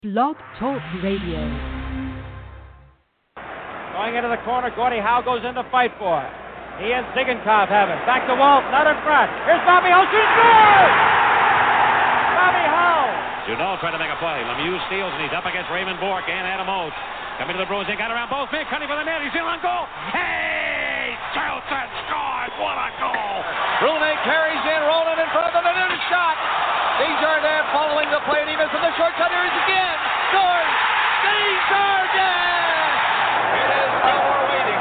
Blog Talk Radio. Going into the corner, Gordie Howe goes in to fight for it. He and Ziegenkopf have it. Back to Wolf, not in front. Here's Bobby Hull, shoots, scores! Bobby Hull! Junot trying to make a play. Lemieux steals, and he's up against Raymond Bourque and Adam Oates. Coming to the Bruins, they got around both men, cutting for the net. He's in on goal. Hey! Charlton scores! What a goal! Brune carries in, rolling in front of the net, and a shot. Desjardins following the play, and he misses the short cut. Here he is again. Scores! Desjardins! It is no more waiting.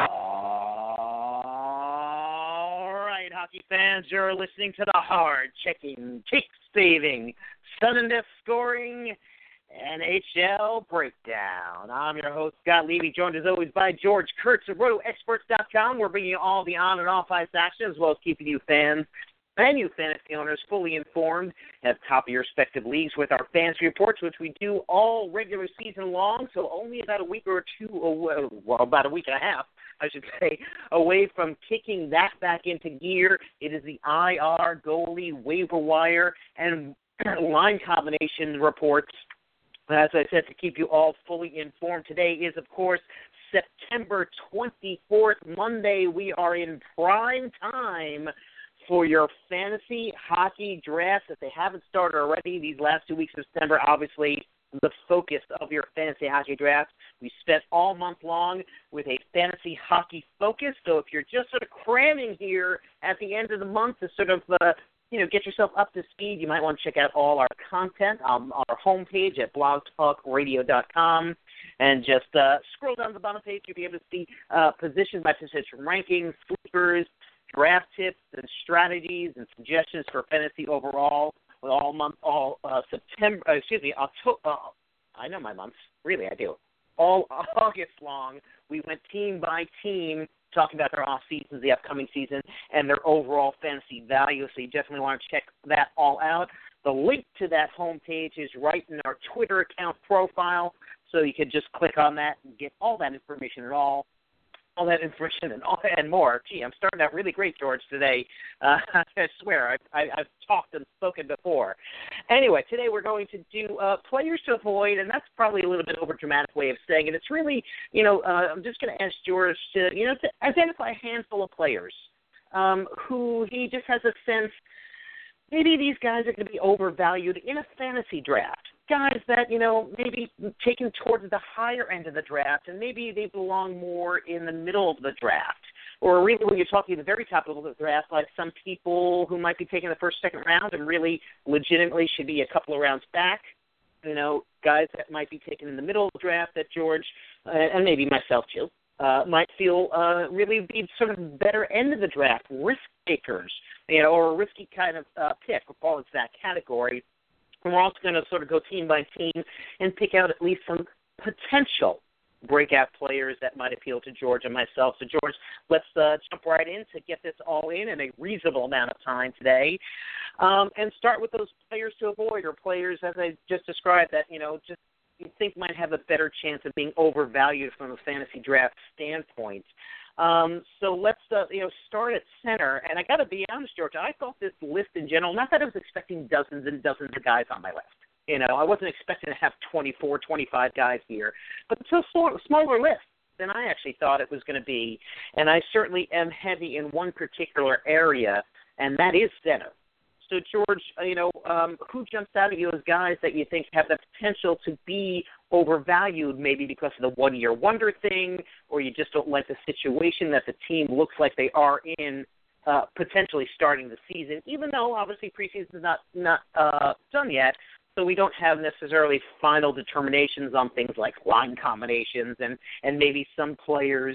All right, hockey fans, you're listening to the hard-checking, kick-saving, sudden death scoring NHL breakdown. I'm your host, Scott Levy, joined as always by George Kurtz of RotoExperts.com. We're bringing you all the on and off ice action, as well as keeping you fans and you fantasy owners fully informed at the top of your respective leagues with our fantasy reports, which we do all regular season long, so only about a week or two, about a week and a half, I should say, away from kicking that back into gear. It is the IR, goalie, waiver wire, and line combination reports, as I said, to keep you all fully informed. Today is, of course, September 24th, Monday. We are in prime time for your fantasy hockey drafts. If they haven't started already, these last 2 weeks of September, obviously the focus of your fantasy hockey draft. We spent all month long with a fantasy hockey focus. So if you're just sort of cramming here at the end of the month to sort of get yourself up to speed, you might want to check out all our content on our homepage at blogtalkradio.com. And just scroll down to the bottom page, you'll be able to see position-by-position rankings, sleepers, draft tips and strategies and suggestions for fantasy overall with October. I know my months. Really, I do. All August long, we went team by team talking about their off seasons, the upcoming season, and their overall fantasy value. So you definitely want to check that all out. The link to that homepage is right in our Twitter account profile, so you can just click on that and get all that information and more. Gee, I'm starting out really great, George, today. I swear, I've talked and spoken before. Anyway, today we're going to do players to avoid, and that's probably a little bit over-dramatic way of saying it. It's really, I'm just going to ask George to identify a handful of players who he just has a sense maybe these guys are going to be overvalued in a fantasy draft. Guys that, maybe taken towards the higher end of the draft, and maybe they belong more in the middle of the draft. Or really when you're talking at the very top of the draft, like some people who might be taking the first, second round and really legitimately should be a couple of rounds back. Guys that might be taken in the middle of the draft that George, and maybe myself too, might feel really be sort of better end of the draft, risk takers, or a risky kind of pick. We'll call it that category. And we're also going to sort of go team by team and pick out at least some potential breakout players that might appeal to George and myself. So, George, let's jump right in to get this all in a reasonable amount of time today. And start with those players to avoid, or players, as I just described, that, just you think might have a better chance of being overvalued from a fantasy draft standpoint. So let's, start at center. And I got to be honest, George, I thought this list in general, not that I was expecting dozens and dozens of guys on my list. I wasn't expecting to have 24, 25 guys here. But it's a smaller list than I actually thought it was going to be. And I certainly am heavy in one particular area, and that is center. So, George, who jumps out at you as guys that you think have the potential to be overvalued, maybe because of the one-year wonder thing, or you just don't like the situation that the team looks like they are in potentially starting the season, even though obviously preseason is not done yet, so we don't have necessarily final determinations on things like line combinations and maybe some players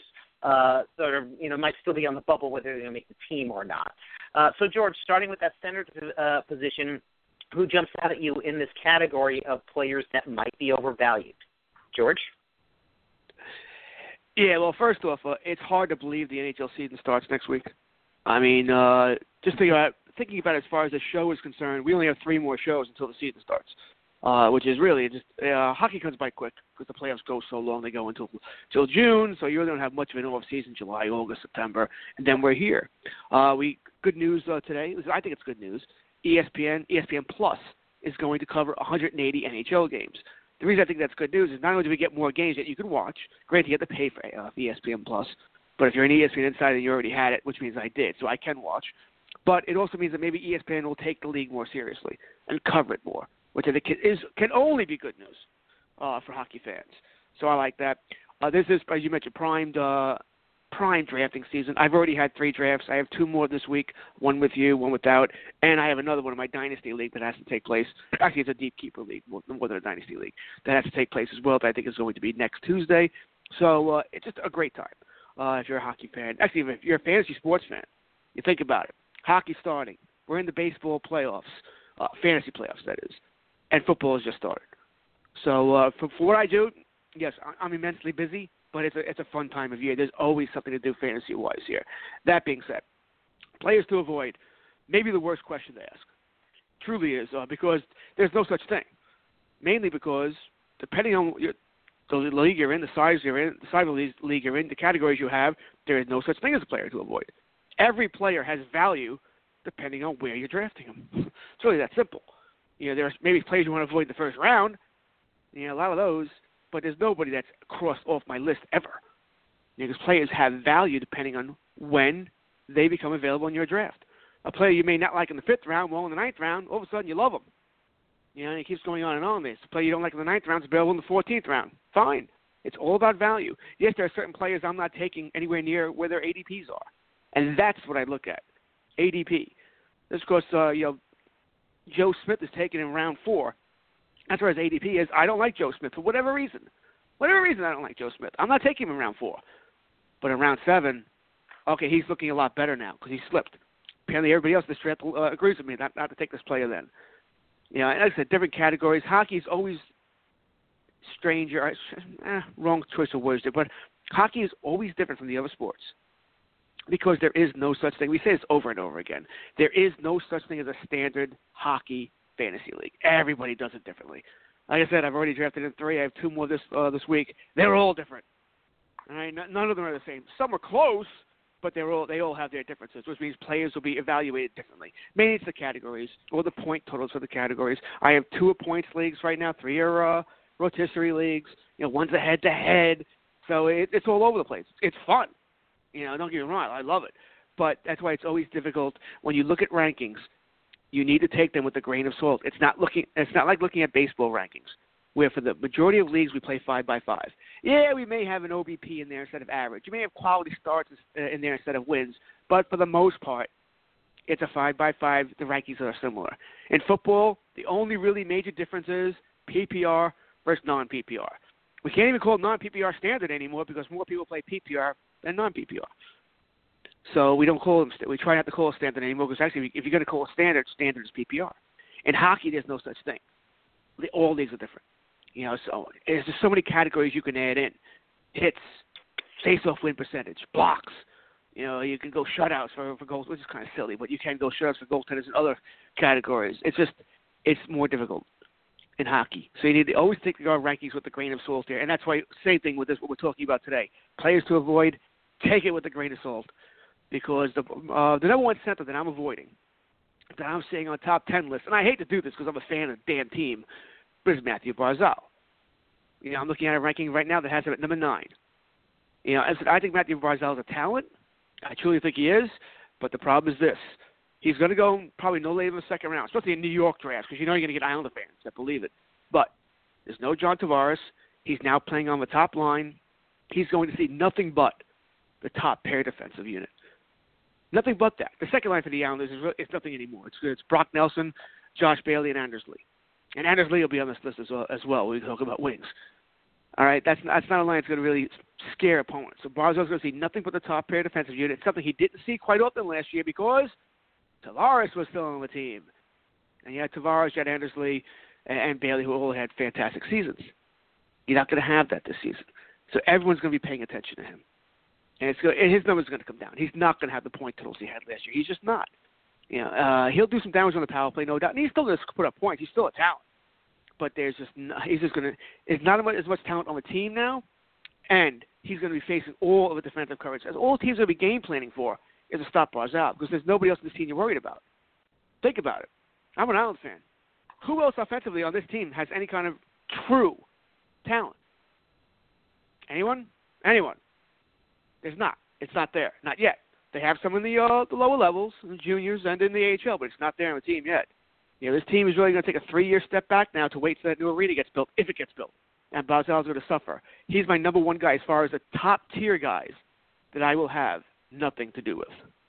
might still be on the bubble whether they're going to make the team or not. So, George, starting with that center position, who jumps out at you in this category of players that might be overvalued? George? Yeah, well, first off, it's hard to believe the NHL season starts next week. I mean, just thinking about it as far as the show is concerned, we only have 3 more shows until the season starts, which is really just hockey comes by quick because the playoffs go so long. They go until June, so you really don't have much of an off-season, July, August, September, and then we're here. Good news today. I think it's good news. ESPN Plus is going to cover 180 NHL games. The reason I think that's good news is not only do we get more games that you can watch, granted you have to pay for ESPN Plus, but if you're an ESPN Insider, you already had it, which means I did, so I can watch. But it also means that maybe ESPN will take the league more seriously and cover it more, which I think can only be good news for hockey fans. So I like that. This is, as you mentioned, prime drafting season. I've already had 3 drafts. I have 2 more this week, one with you, one without, and I have another one in my Dynasty League that has to take place. Actually, it's a Deep Keeper League, more than a Dynasty League. That has to take place as well, that I think is going to be next Tuesday. So it's just a great time if you're a hockey fan. Actually, if you're a fantasy sports fan, you think about it. Hockey's starting. We're in the baseball playoffs, fantasy playoffs, that is, and football has just started. So for what I do, yes, I'm immensely busy, but it's a fun time of year. There's always something to do fantasy-wise here. That being said, players to avoid, maybe the worst question to ask. Truly is, because there's no such thing. Mainly because, depending on the league you're in, the size you're in, the size of the league you're in, the categories you have, there is no such thing as a player to avoid. Every player has value depending on where you're drafting them. It's really that simple. There's maybe players you want to avoid in the first round. A lot of those. But there's nobody that's crossed off my list ever. Because players have value depending on when they become available in your draft. A player you may not like in the 5th round, well, in the 9th round, all of a sudden you love him. And it keeps going on and on. This. A player you don't like in the 9th round is available in the 14th round. Fine. It's all about value. Yes, there are certain players I'm not taking anywhere near where their ADPs are. And that's what I look at, ADP. This, of course, Joe Smith is taken in round 4. That's where his ADP is. I don't like Joe Smith for whatever reason. Whatever reason I don't like Joe Smith. I'm not taking him in round 4. But in round 7, okay, he's looking a lot better now because he slipped. Apparently everybody else in this draft agrees with me not to take this player then. And like I said, different categories. Hockey's always stranger. Wrong choice of words there. But hockey is always different from the other sports because there is no such thing. We say this over and over again. There is no such thing as a standard hockey fantasy league. Everybody does it differently. Like I said, I've already drafted in 3. I have 2 more this week. They're all different. All right, none of them are the same. Some are close, but they all have their differences, which means players will be evaluated differently. Mainly it's the categories or the point totals for the categories. I have 2 points leagues right now. 3 are rotisserie leagues. One's a head-to-head. So it's all over the place. It's fun. Don't get me wrong. I love it. But that's why it's always difficult when you look at rankings. You need to take them with a grain of salt. It's not like looking at baseball rankings, where for the majority of leagues we play 5x5. Yeah, we may have an OBP in there instead of average. You may have quality starts in there instead of wins, but for the most part, it's a 5x5. The rankings are similar. In football, the only really major difference is PPR versus non-PPR. We can't even call non-PPR standard anymore because more people play PPR than non-PPR. So we don't call them. We try not to call it standard anymore because actually, if you're going to call it standard is PPR. In hockey, there's no such thing. All leagues are different. So there's just so many categories you can add in: hits, face-off win percentage, blocks. You can go shutouts for goals, which is kind of silly, but you can go shutouts for goaltenders and other categories. It's more difficult in hockey. So you need to always take our rankings with a grain of salt there, and that's why same thing with this what we're talking about today. Players to avoid, take it with a grain of salt. Because the number 1 center that I'm avoiding, that I'm seeing on top 10 lists, and I hate to do this because I'm a fan of the damn team, but it's Matthew Barzal. I'm looking at a ranking right now that has him at number 9. I think Matthew Barzal is a talent. I truly think he is, but the problem is this. He's going to go probably no later than the 2nd round, especially in New York drafts, because you're going to get Islander fans that believe it. But there's no John Tavares. He's now playing on the top line. He's going to see nothing but the top pair defensive unit. Nothing but that. The second line for the Islanders is nothing anymore. It's Brock Nelson, Josh Bailey, and Anders Lee. And Anders Lee will be on this list as well when we talk about wings. All right, that's not a line that's going to really scare opponents. So Barzal's going to see nothing but the top pair defensive unit, something he didn't see quite often last year because Tavares was still on the team. And you had Tavares, you had Anders Lee, and Bailey, who all had fantastic seasons. You're not going to have that this season. So everyone's going to be paying attention to him. And his numbers are going to come down. He's not going to have the point totals he had last year. He's just not. He'll do some damage on the power play, no doubt. And he's still going to put up points. He's still a talent. But there's not as much talent on the team now, and he's going to be facing all of the defensive coverage. As all teams are going to be game planning for is to stop Barzal because there's nobody else in this team you're worried about. Think about it. I'm an Island fan. Who else offensively on this team has any kind of true talent. Anyone? There's not. It's not there. Not yet. They have some in the lower levels, the juniors, and in the AHL, but it's not there on the team yet. This team is really going to take a 3-year step back now to wait till that new arena gets built, if it gets built. And Barzal's going to suffer. He's my number one guy as far as the top-tier guys that I will have nothing to do with.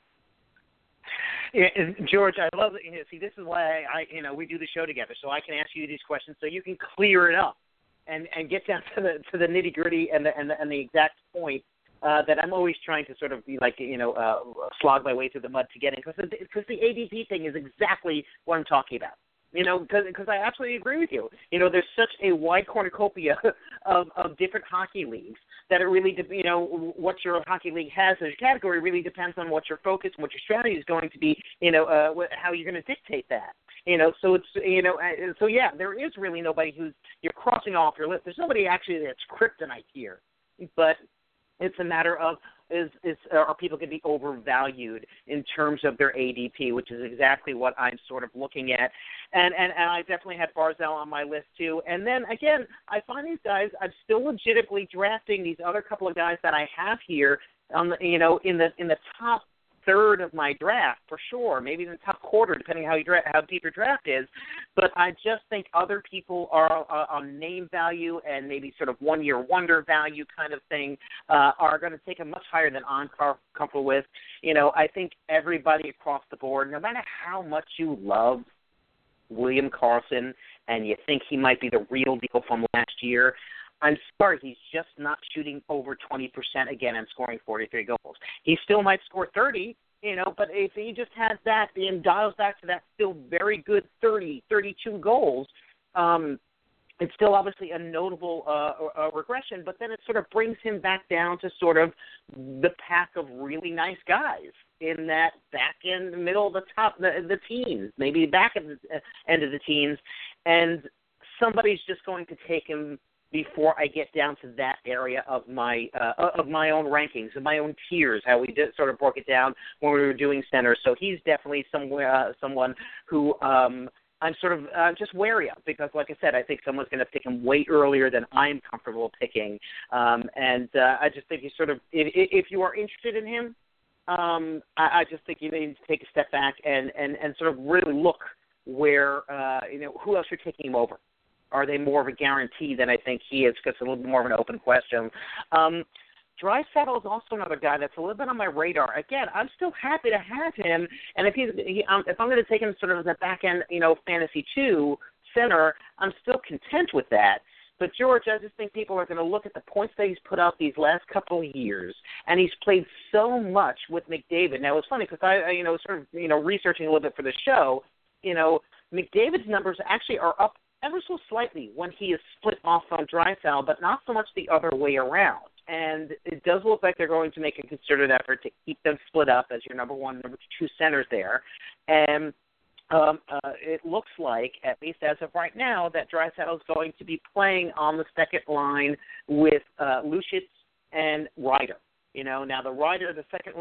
Yeah, and George, I love that. See, this is why we do the show together, so I can ask you these questions, so you can clear it up and get down to the nitty gritty and the exact point that I'm always trying to sort of be like slog my way through the mud to get in, because the ADP thing is exactly what I'm talking about. Because I absolutely agree with you. There's such a wide cornucopia of different hockey leagues that it really, what your hockey league has as a category really depends on what your focus and what your strategy is going to be, how you're going to dictate that. So it's, so yeah, there is really nobody who's you're crossing off your list. There's nobody actually that's kryptonite here, but it's a matter of are people going to be overvalued in terms of their ADP, which is exactly what I'm sort of looking at. And I definitely had Barzal on my list too. And then again, I find these guys, I'm still legitimately drafting these other couple of guys that I have here on the, in the top third of my draft for sure, maybe in the top quarter, depending on how deep your draft is. But I just think other people are on name value and maybe sort of one-year wonder value kind of thing are going to take them much higher than I'm comfortable with. I think everybody across the board, no matter how much you love William Karlsson and you think he might be the real deal from last year, I'm sorry, he's just not shooting over 20% again and scoring 43 goals. He still might score 30, but if he just has that and dials back to that still very good 30, 32 goals, it's still obviously a notable regression, but then it sort of brings him back down to sort of the pack of really nice guys in that back in the middle of the top, the teens, maybe back at the end of the teens, and somebody's just going to take him before I get down to that area of my own rankings, of my own tiers, how we sort of broke it down when we were doing center. So he's definitely someone who I'm sort of just wary of because, like I said, I think someone's going to pick him way earlier than I'm comfortable picking. And I just think he's sort of, if you are interested in him, I just think you need to take a step back and sort of really look where, who else you're taking him over. Are they more of a guarantee than I think he is? Because it's a little bit more of an open question. Draisaitl is also another guy that's a little bit on my radar. Again, I'm still happy to have him, and if I'm going to take him sort of as a back end, fantasy 2 center, I'm still content with that. But George, I just think people are going to look at the points that he's put up these last couple of years, and he's played so much with McDavid. Now it's funny because I researching a little bit for the show, McDavid's numbers actually are up ever so slightly when he is split off on Draisaitl, but not so much the other way around. And it does look like they're going to make a concerted effort to keep them split up as your number 1, number 2 centers there. And it looks like, at least as of right now, that Draisaitl is going to be playing on the second line with Lucic and Ryder. Now the Ryder, the second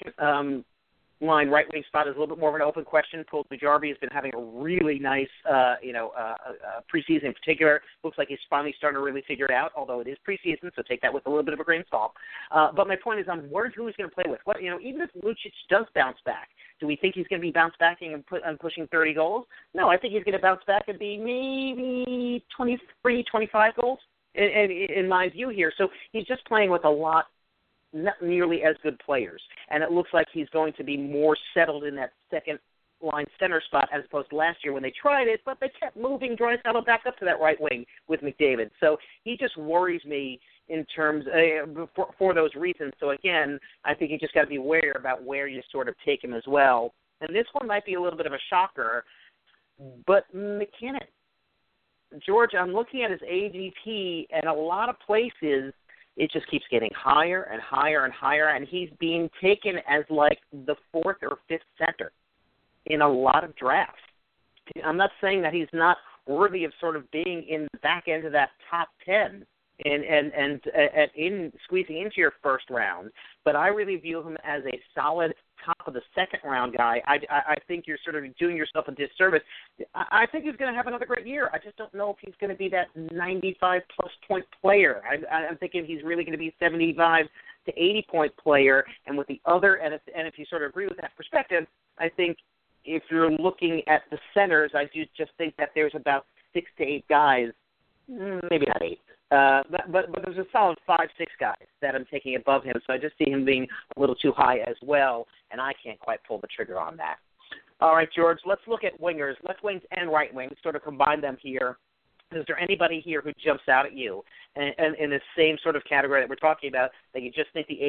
line right wing spot is a little bit more of an open question. Paul Pujjarvi has been having a really nice, preseason in particular. Looks like he's finally starting to really figure it out, although it is preseason, so take that with a little bit of a grain of salt. But my point is, I'm worried who he's going to play with. What, even if Lucic does bounce back, do we think he's going to be bounce backing and pushing 30 goals? No, I think he's going to bounce back and be maybe 23, 25 goals in my view here. So he's just playing with a lot. Not nearly as good players, and it looks like he's going to be more settled in that second line center spot as opposed to last year when they tried it, but they kept moving Draisaitl back up to that right wing with McDavid. So he just worries me in terms for those reasons. So again, I think you just got to be aware about where you sort of take him as well. And this one might be a little bit of a shocker, but McKinnon, George, I'm looking at his ADP, and a lot of places it just keeps getting higher and higher and higher, and he's being taken as like the 4th or 5th center in a lot of drafts. I'm not saying that he's not worthy of sort of being in the back end of that top 10, in squeezing into your first round, but I really view him as a solid top of the second round guy. I think you're sort of doing yourself a disservice. I think he's going to have another great year. I just don't know if he's going to be that 95-plus point player. I'm thinking he's really going to be 75 to 80-point player. And with the other, and if you sort of agree with that perspective, I think if you're looking at the centers, I do just think that there's about 6 to 8 guys, maybe not 8. But there's a solid 5, 6 guys that I'm taking above him, so I just see him being a little too high as well, and I can't quite pull the trigger on that. All right, George, let's look at wingers, left wings and right wings, sort of combine them here. Is there anybody here who jumps out at you and in the same sort of category that we're talking about, that you just think the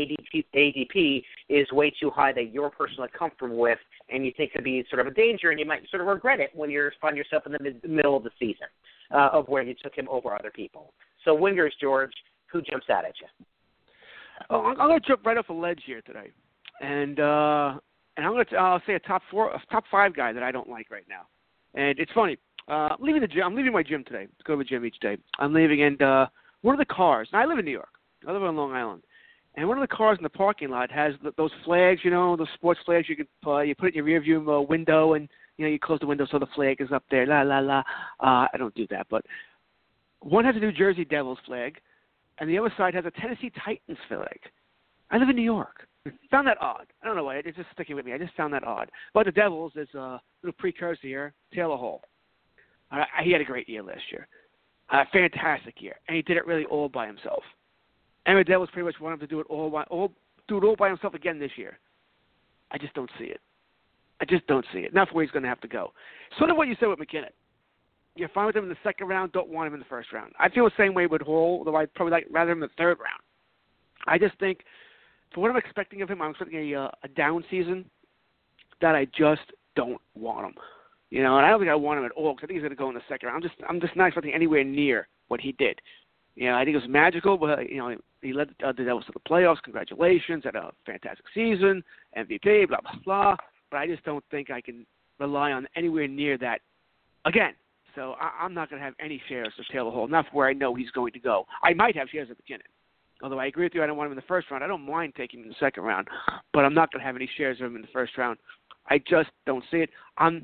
ADP is way too high, that you're personally comfortable with, and you think could be sort of a danger, and you might sort of regret it when you find yourself in the middle of the season of where you took him over other people? So wingers, George, who jumps out at you? Oh, I'm going to jump right off a ledge here today, and I'm going to say a top 5 guy that I don't like right now. And it's funny. I'm leaving the gym. I'm leaving my gym today. To go to the gym each day. I'm leaving, and one of the cars. And I live in New York. I live on Long Island, and one of the cars in the parking lot has those flags. You know, those sports flags you put in your rearview window, and you close the window so the flag is up there. La la la. I don't do that, but one has a New Jersey Devils flag, and the other side has a Tennessee Titans flag. I live in New York. Found that odd. I don't know why. It's just sticking with me. I just found that odd. But the Devils, is a little precursor here, Taylor Hall. He had a great year last year. Fantastic year. And he did it really all by himself. And the Devils pretty much want him to do it all by himself again this year. I just don't see it. Not for where he's going to have to go. Sort of what you said with McKinnon. You're fine with him in the second round, don't want him in the first round. I feel the same way with Hall, although I'd probably rather him in the third round. I just think, for what I'm expecting of him, I'm expecting a down season that I just don't want him. And I don't think I want him at all, because I think he's going to go in the second round. I'm just not expecting anywhere near what he did. I think it was magical, but he led the Devils to the playoffs. Congratulations, had a fantastic season, MVP, blah blah blah. But I just don't think I can rely on anywhere near that again. So I'm not going to have any shares of Taylor Hall, not where I know he's going to go. I might have shares of McKinnon. Although I agree with you, I don't want him in the first round. I don't mind taking him in the second round, but I'm not going to have any shares of him in the first round. I just don't see it. I'm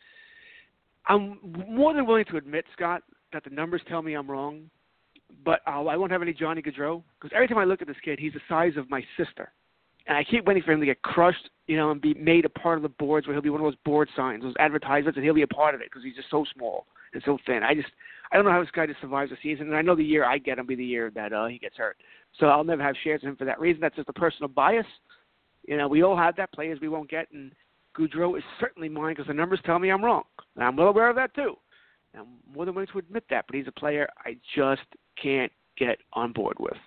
more than willing to admit, Scott, that the numbers tell me I'm wrong, but I won't have any Johnny Gaudreau, because every time I look at this kid, he's the size of my sister. And I keep waiting for him to get crushed, and be made a part of the boards, where he'll be one of those board signs, those advertisements, and he'll be a part of it because he's just so small and so thin. I don't know how this guy just survives the season, and I know the year I get him will be the year that he gets hurt. So I'll never have shares of him for that reason. That's just a personal bias. We all have that, players we won't get, and Gaudreau is certainly mine because the numbers tell me I'm wrong. And I'm well aware of that too. I'm more than willing to admit that, but he's a player I just can't get on board with.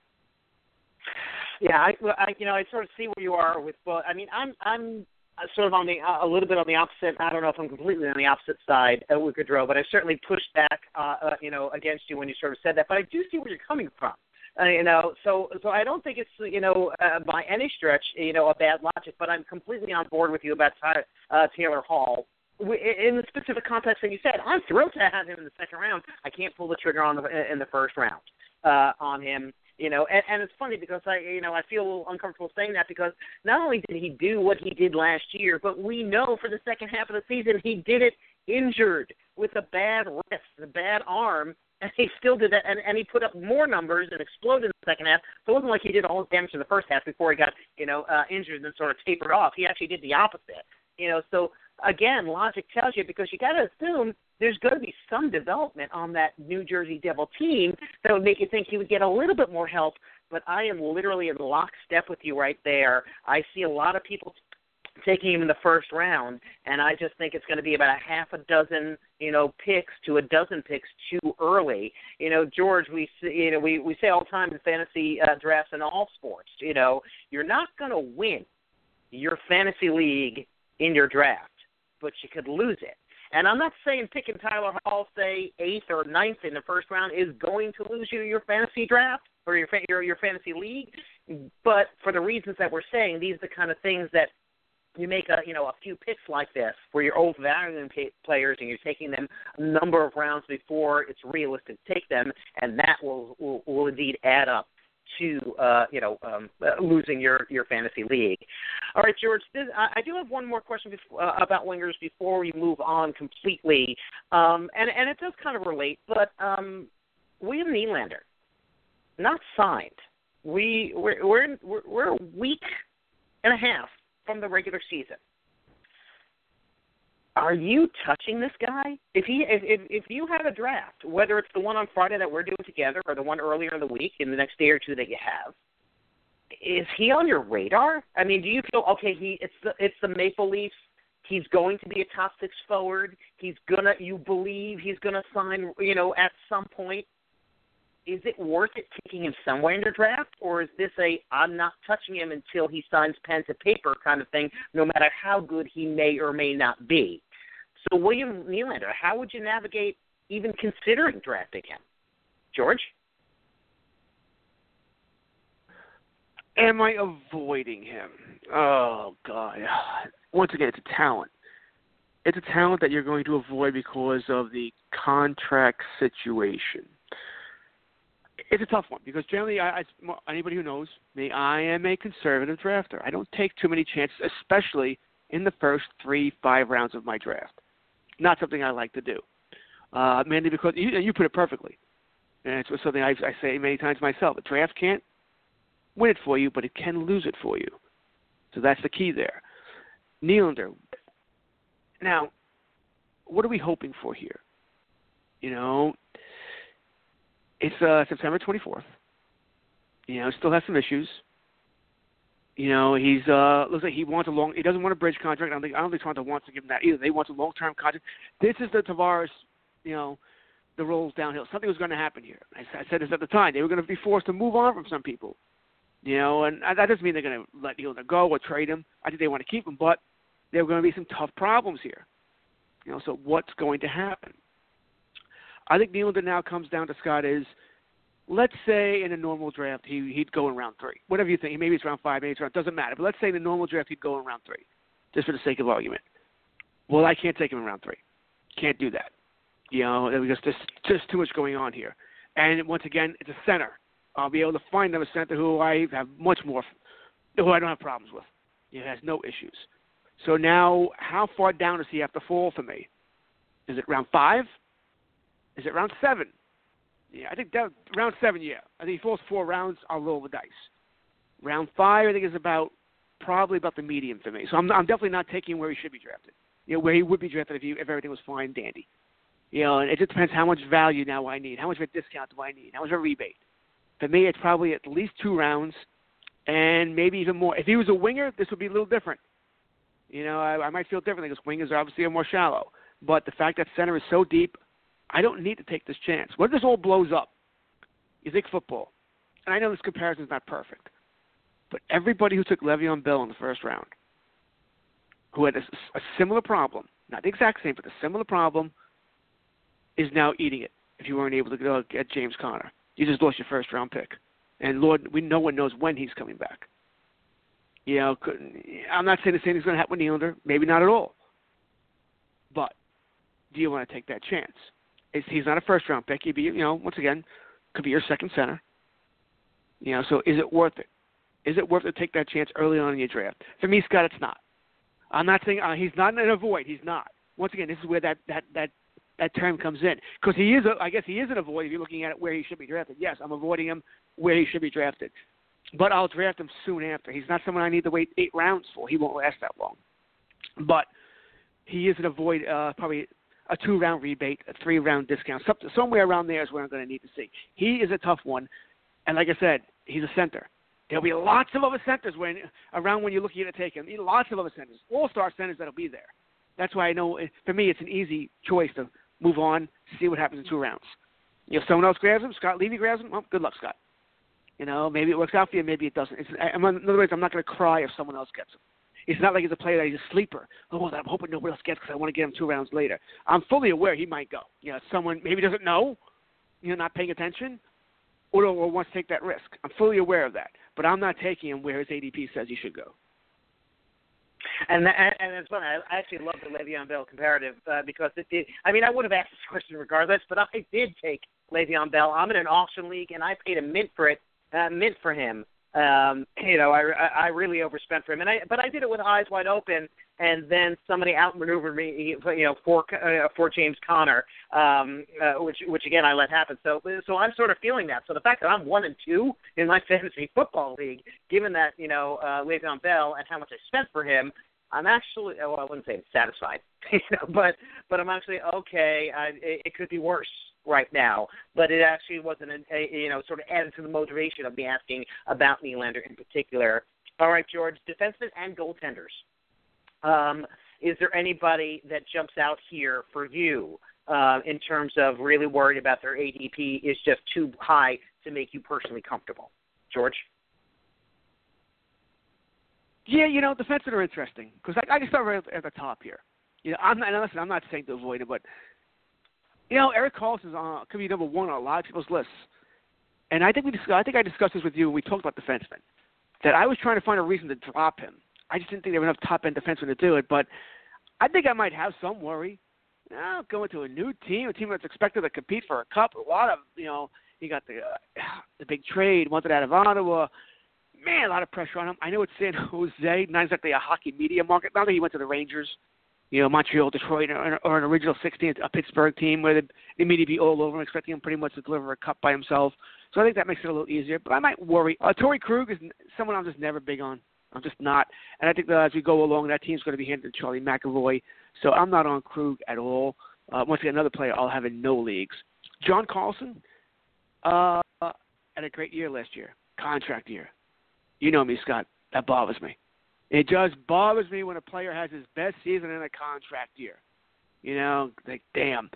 Yeah, I sort of see where you are with. Well, I mean, I'm sort of on a little bit on the opposite. I don't know if I'm completely on the opposite side with Gaudreau, but I certainly pushed back, against you when you sort of said that. But I do see where you're coming from. So I don't think it's, by any stretch, a bad logic, but I'm completely on board with you about Taylor Hall. In the specific context that you said, I'm thrilled to have him in the second round. I can't pull the trigger in the first round on him. And it's funny because I feel a little uncomfortable saying that, because not only did he do what he did last year, but we know for the second half of the season he did it injured with a bad wrist, a bad arm. And he still did that, and he put up more numbers and exploded in the second half. So it wasn't like he did all his damage in the first half before he got, injured and sort of tapered off. He actually did the opposite. So again, logic tells you, because you got to assume there's going to be some development on that New Jersey Devil team that would make you think he would get a little bit more help. But I am literally in lockstep with you right there. I see a lot of people taking him in the first round, and I just think it's going to be about a half a dozen, picks to a dozen picks too early. George, we say all the time in fantasy drafts and all sports, you're not going to win your fantasy league in your draft, but you could lose it. And I'm not saying picking Tyler Hall, say 8th or 9th in the first round, is going to lose you your fantasy draft or your fantasy league. But for the reasons that we're saying, these are the kind of things that you make a few picks like this where you're overvaluing players and you're taking them a number of rounds before it's realistic to take them, and that will indeed add up to losing your fantasy league. All right, George, I do have one more question about wingers before we move on completely, and it does kind of relate, but William Nylander, not signed. We're a week and a half from the regular season. Are you touching this guy? If you have a draft, whether it's the one on Friday that we're doing together or the one earlier in the week in the next day or two that you have, is he on your radar? I mean, do you feel it's the Maple Leafs? He's going to be a top 6 forward. You believe he's gonna sign, at some point. Is it worth it taking him somewhere in the draft, or is this I'm not touching him until he signs pen to paper kind of thing, no matter how good he may or may not be? So William Nylander, how would you navigate even considering drafting him? George? Am I avoiding him? Oh, God. Once again, it's a talent. It's a talent that you're going to avoid because of the contract situation. It's a tough one because generally, anybody who knows me, I am a conservative drafter. I don't take too many chances, especially in the first 3-5 rounds of my draft. Not something I like to do, mainly because you put it perfectly, and it's something I say many times myself. A draft can't win it for you, but it can lose it for you. So that's the key there. Nylander. Now, what are we hoping for here? It's September 24th. Still has some issues. He's looks like he doesn't want a bridge contract. I don't think Toronto wants to give him that either. They want a long-term contract. This is the Tavares, the rolls downhill. Something was going to happen here. I said this at the time. They were going to be forced to move on from some people. And that doesn't mean they're going to let Nylander go or trade him. I think they want to keep him, but there are going to be some tough problems here. So what's going to happen? I think Nylander now comes down to, Scott, is let's say in a normal draft he'd go in round 3. Whatever you think. Maybe it's round 5, maybe it's round, doesn't matter. But let's say in a normal draft he'd go in round 3, just for the sake of argument. Well, I can't take him in round 3. Can't do that. Because there's just too much going on here. And once again, it's a center. I'll be able to find them a center who I have who I don't have problems with. He has no issues. So now, how far down does he have to fall for me? Is it round 5? Is it round 7? Yeah, I think round 7, yeah. I think he falls 4 rounds, I'll roll the dice. Round 5, I think, is probably about the medium for me. So I'm definitely not taking him where he should be drafted. Where he would be drafted if everything was fine, dandy. And it just depends how much value now I need. How much of a discount do I need? How much of a rebate? For me, it's probably at least 2 rounds and maybe even more. If he was a winger, this would be a little different. I might feel differently because wingers obviously are more shallow. But the fact that center is so deep, I don't need to take this chance. What if this all blows up? You think football. And I know this comparison is not perfect. But everybody who took Le'Veon Bell in the first round, who had a similar problem, not the exact same, but a similar problem, is now eating it if you weren't able to go get James Conner. You just lost your first-round pick. And, Lord, no one knows when he's coming back. I'm not saying the same thing's going to happen with Nylander. Maybe not at all. But do you want to take that chance? He's not a first-round pick. He'd be, once again, could be your second center. So is it worth it? Is it worth it to take that chance early on in your draft? For me, Scott, it's not. I'm not saying he's not in a void. He's not. Once again, this is where that term comes in. Because I guess he is in a void if you're looking at it where he should be drafted. Yes, I'm avoiding him where he should be drafted. But I'll draft him soon after. He's not someone I need to wait 8 rounds for. He won't last that long. But he is in a void, probably a 2-round rebate, a 3-round discount. Somewhere around there is where I'm going to need to see. He is a tough one. And like I said, he's a center. There'll be lots of other centers when you're looking at take him. Lots of other centers, all-star centers that'll be there. That's why I know, for me, it's an easy choice to move on, see what happens in 2 rounds. If someone else grabs him, Scott Levy grabs him, well, good luck, Scott. Maybe it works out for you, maybe it doesn't. In other words, I'm not going to cry if someone else gets him. It's not like he's a player that he's a sleeper. Oh, I'm hoping nobody else gets because I want to get him 2 rounds later. I'm fully aware he might go. Someone maybe doesn't know, not paying attention, or wants to take that risk. I'm fully aware of that. But I'm not taking him where his ADP says he should go. And it's funny. I actually love the Le'Veon Bell comparative because it did. I mean, I would have asked this question regardless, but I did take Le'Veon Bell. I'm in an auction league, and I paid a mint for him. I really overspent for him, but I did it with eyes wide open. And then somebody outmaneuvered me, for James Conner, which again I let happen. So I'm sort of feeling that. So the fact that I'm 1-2 in my fantasy football league, given that Le'Veon Bell and how much I spent for him, I'm actually I wouldn't say I'm satisfied, but I'm actually okay. It could be worse right now, but it actually wasn't sort of added to the motivation of me asking about Nylander in particular. All right, George, defensemen and goaltenders. Is there anybody that jumps out here for you in terms of really worried about their ADP is just too high to make you personally comfortable? George? Yeah, defensemen are interesting because I can start right at the top here. I'm not saying to avoid it, but Erik Karlsson could be number one on a lot of people's lists. And I think I discussed this with you when we talked about defensemen, that I was trying to find a reason to drop him. I just didn't think there were enough top-end defensemen to do it, but I think I might have some worry. Going to a new team, a team that's expected to compete for a cup, a lot of, you got the big trade, wanted out of Ottawa. Man, a lot of pressure on him. I know it's San Jose, not exactly a hockey media market. Now that he went to the Rangers, Montreal, Detroit, or an original 16th, a Pittsburgh team where they immediately be all over him, expecting him pretty much to deliver a cup by himself. So I think that makes it a little easier. But I might worry. Torrey Krug is someone I'm just never big on. I'm just not. And I think that as we go along, that team's going to be handed to Charlie McAvoy. So I'm not on Krug at all. Once again, another player I'll have in no leagues. John Carlson had a great year last year, contract year. You know me, Scott. That bothers me. It just bothers me when a player has his best season in a contract year. Damn.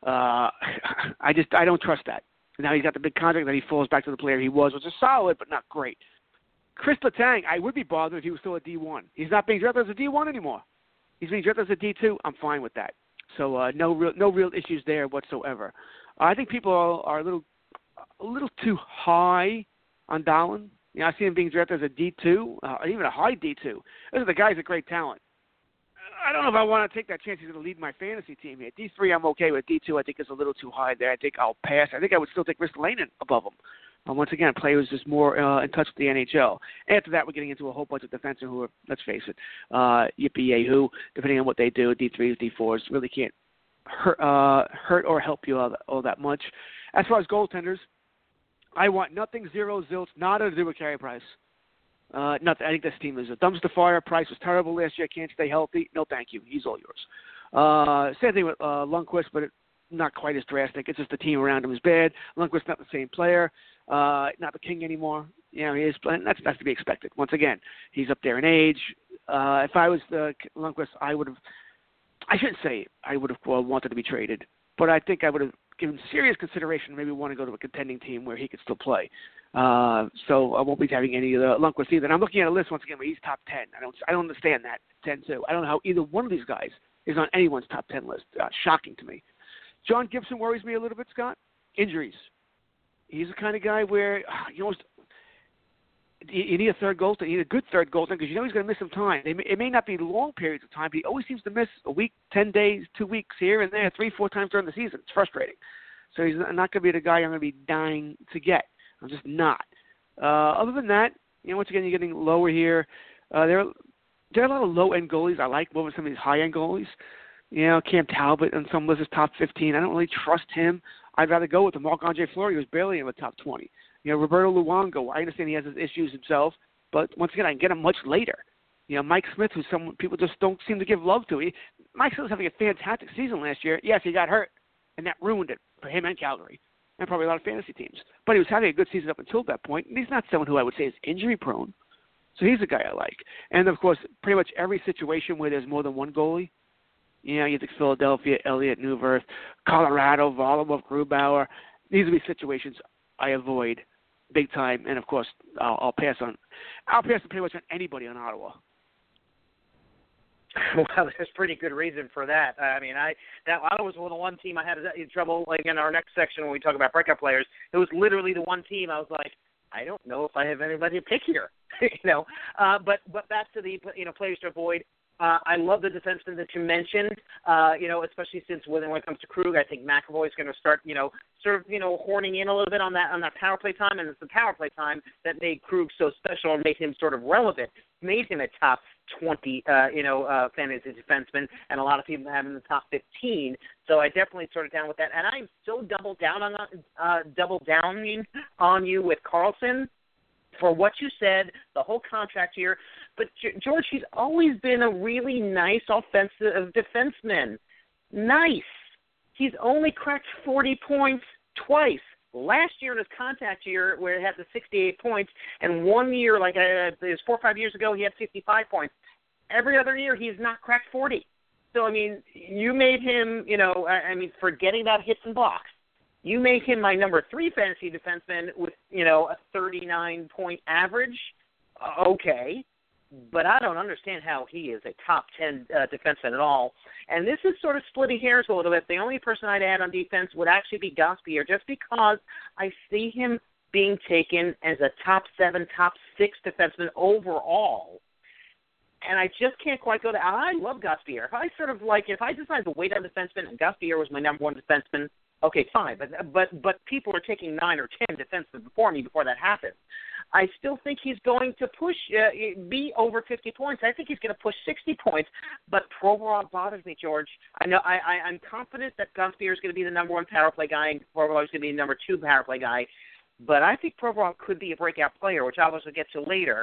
I don't trust that. Now he's got the big contract, that he falls back to the player he was, which is solid, but not great. Chris Letang, I would be bothered if he was still a D1. He's not being drafted as a D1 anymore. He's being drafted as a D2. I'm fine with that. So no real issues there whatsoever. I think people are a little too high on Dahlin. I see him being drafted as a D2, even a high D2. The guy's a great talent. I don't know if I want to take that chance. He's going to lead my fantasy team here. D3, I'm okay with. D2, I think is a little too high there. I think I'll pass. I think I would still take Ristolainen above him. Once again, a player who's just more in touch with the NHL. After that, we're getting into a whole bunch of defensemen who are, let's face it, yippee-yay-hoo, depending on what they do, D3s, D4s, really can't hurt or help you all that much. As far as goaltenders, I want nothing, zero, zilch, nada to do with Carey Price. Nothing. I think this team is a dumpster fire. Price was terrible last year. Can't stay healthy. No, thank you. He's all yours. Same thing with Lundqvist, but not quite as drastic. It's just the team around him is bad. Lundqvist's not the same player. Not the king anymore. He is playing. That's to be expected. Once again, he's up there in age. If I was Lundqvist, I would have. I shouldn't say I would have wanted to be traded, but I think I would have given serious consideration. Maybe want to go to a contending team where he could still play. So I won't be having any of the Lundqvist either. And I'm looking at a list once again where he's top 10. I don't understand that 10-2. I don't know how either one of these guys is on anyone's top 10 list. Shocking to me. John Gibson worries me a little bit, Scott. Injuries. He's the kind of guy where you need a third goaltender. You need a good third goaltender because he's going to miss some time. It may not be long periods of time, but he always seems to miss a week, 10 days, 2 weeks here and there, 3-4 times during the season. It's frustrating. So he's not going to be the guy I'm going to be dying to get. I'm just not. Other than that, once again, you're getting lower here. There are a lot of low-end goalies I like more than some of these high-end goalies. Cam Talbot on some lists is top 15. I don't really trust him. I'd rather go with the Marc-Andre Fleury, who's barely in the top 20. Roberto Luongo, I understand he has his issues himself, but once again, I can get him much later. Mike Smith, who's someone people just don't seem to give love to. Mike Smith was having a fantastic season last year. Yes, he got hurt, and that ruined it for him and Calgary, and probably a lot of fantasy teams. But he was having a good season up until that point, and he's not someone who I would say is injury-prone. So he's a guy I like. And, of course, pretty much every situation where there's more than one goalie, you think Philadelphia, Elliott, Newverth, Colorado, Volleyball, Grubauer. These will be situations I avoid big time. And, of course, I'll pass on pretty much on anybody on Ottawa. Well, there's pretty good reason for that. Ottawa was the one team I had trouble, like in our next section when we talk about breakout players. It was literally the one team I was like, I don't know if I have anybody to pick here. But back to the players to avoid. I love the defenseman that you mentioned, especially since when it comes to Krug, I think McAvoy's going to start, horning in a little bit on that power play time, and it's the power play time that made Krug so special and made him sort of relevant, made him a top 20, fantasy defenseman, and a lot of people have him in the top 15. So I definitely sort of down with that, and I'm so double downing on you with Karlsson for what you said, the whole contract year. But, George, he's always been a really nice offensive defenseman. Nice. He's only cracked 40 points twice. Last year in his contact year where he had the 68 points, and 1 year, it was 4 or 5 years ago, he had 55 points. Every other year he's not cracked 40. So, you made him, for getting that hits and blocks, you made him my number 3 fantasy defenseman with, a 39-point average. Okay. But I don't understand how he is a top 10 defenseman at all. And this is sort of splitting hairs a little bit. The only person I'd add on defense would actually be Gaspierre, just because I see him being taken as a top 7, top 6 defenseman overall. And I just can't quite go to. I love Gaspierre. If I decided to wait on defenseman and Gaspierre was my number 1 defenseman, okay, fine. But people are taking 9 or 10 defensemen before me before that happens. I still think he's going to be over 50 points. I think he's going to push 60 points. But Provorov bothers me, George. I'm confident that Gaspierre is going to be the number 1 power play guy, and Provorov is going to be the number 2 power play guy. But I think Provorov could be a breakout player, which I'll also get to later.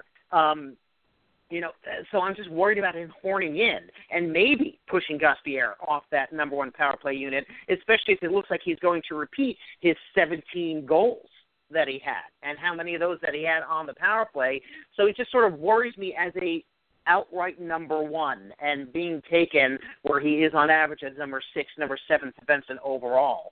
So I'm just worried about him horning in and maybe pushing Gaspierre off that number 1 power play unit, especially if it looks like he's going to repeat his 17 goals that he had and how many of those that he had on the power play. So it just sort of worries me as a outright number 1 and being taken where he is on average as number 6, number 7 defenseman overall.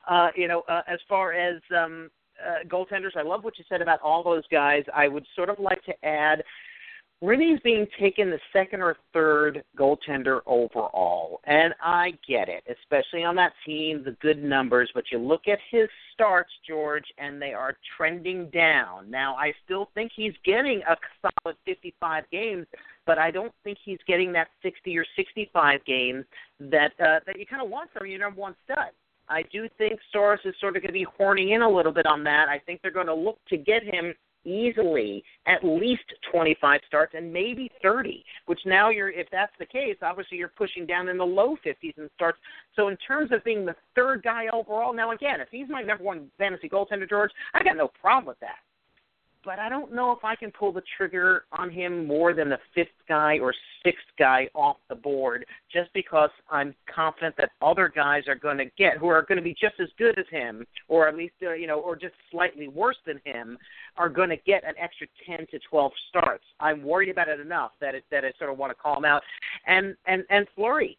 As far as goaltenders, I love what you said about all those guys. I would sort of like to add Rinne's being taken the 2nd or 3rd goaltender overall, and I get it, especially on that team, the good numbers, but you look at his starts, George, and they are trending down. Now, I still think he's getting a solid 55 games, but I don't think he's getting that 60 or 65 games that you kind of want from your number 1 stud. I do think Saros is sort of going to be horning in a little bit on that. I think they're going to look to get him easily at least 25 starts and maybe 30, which now if that's the case, obviously you're pushing down in the low 50s in starts. So in terms of being the 3rd guy overall, now again, if he's my number 1 fantasy goaltender, George, I got no problem with that. But I don't know if I can pull the trigger on him more than the 5th guy or 6th guy off the board, just because I'm confident that other guys are going to who are going to be just as good as him, or at least, or just slightly worse than him, are going to get an extra 10 to 12 starts. I'm worried about it enough that I sort of want to call him out. And Fleury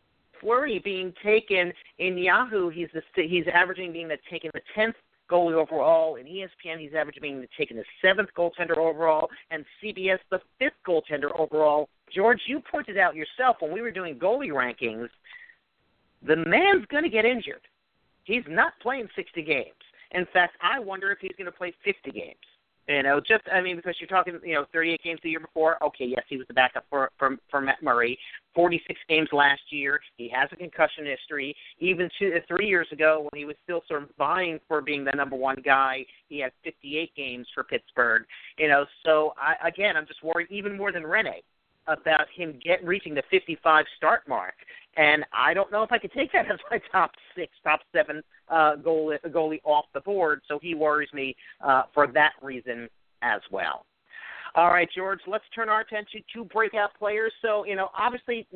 being taken in Yahoo, he's averaging being taken the 10th goalie overall. In ESPN, he's averaging being taken the 7th goaltender overall, and CBS the 5th goaltender overall. George, you pointed out yourself when we were doing goalie rankings, the man's going to get injured. He's not playing 60 games. In fact, I wonder if he's going to play 50 games. Because you're talking, 38 games the year before. Okay, yes, he was the backup for Matt Murray. 46 games last year. He has a concussion history. Even 3 years ago, when he was still sort of vying for being the number 1 guy, he had 58 games for Pittsburgh. So I'm just worried even more than Rinne about him reaching the 55 start mark. And I don't know if I could take that as my top 6, top 7 goalie off the board. So he worries me for that reason as well. All right, George, let's turn our attention to breakout players. So, obviously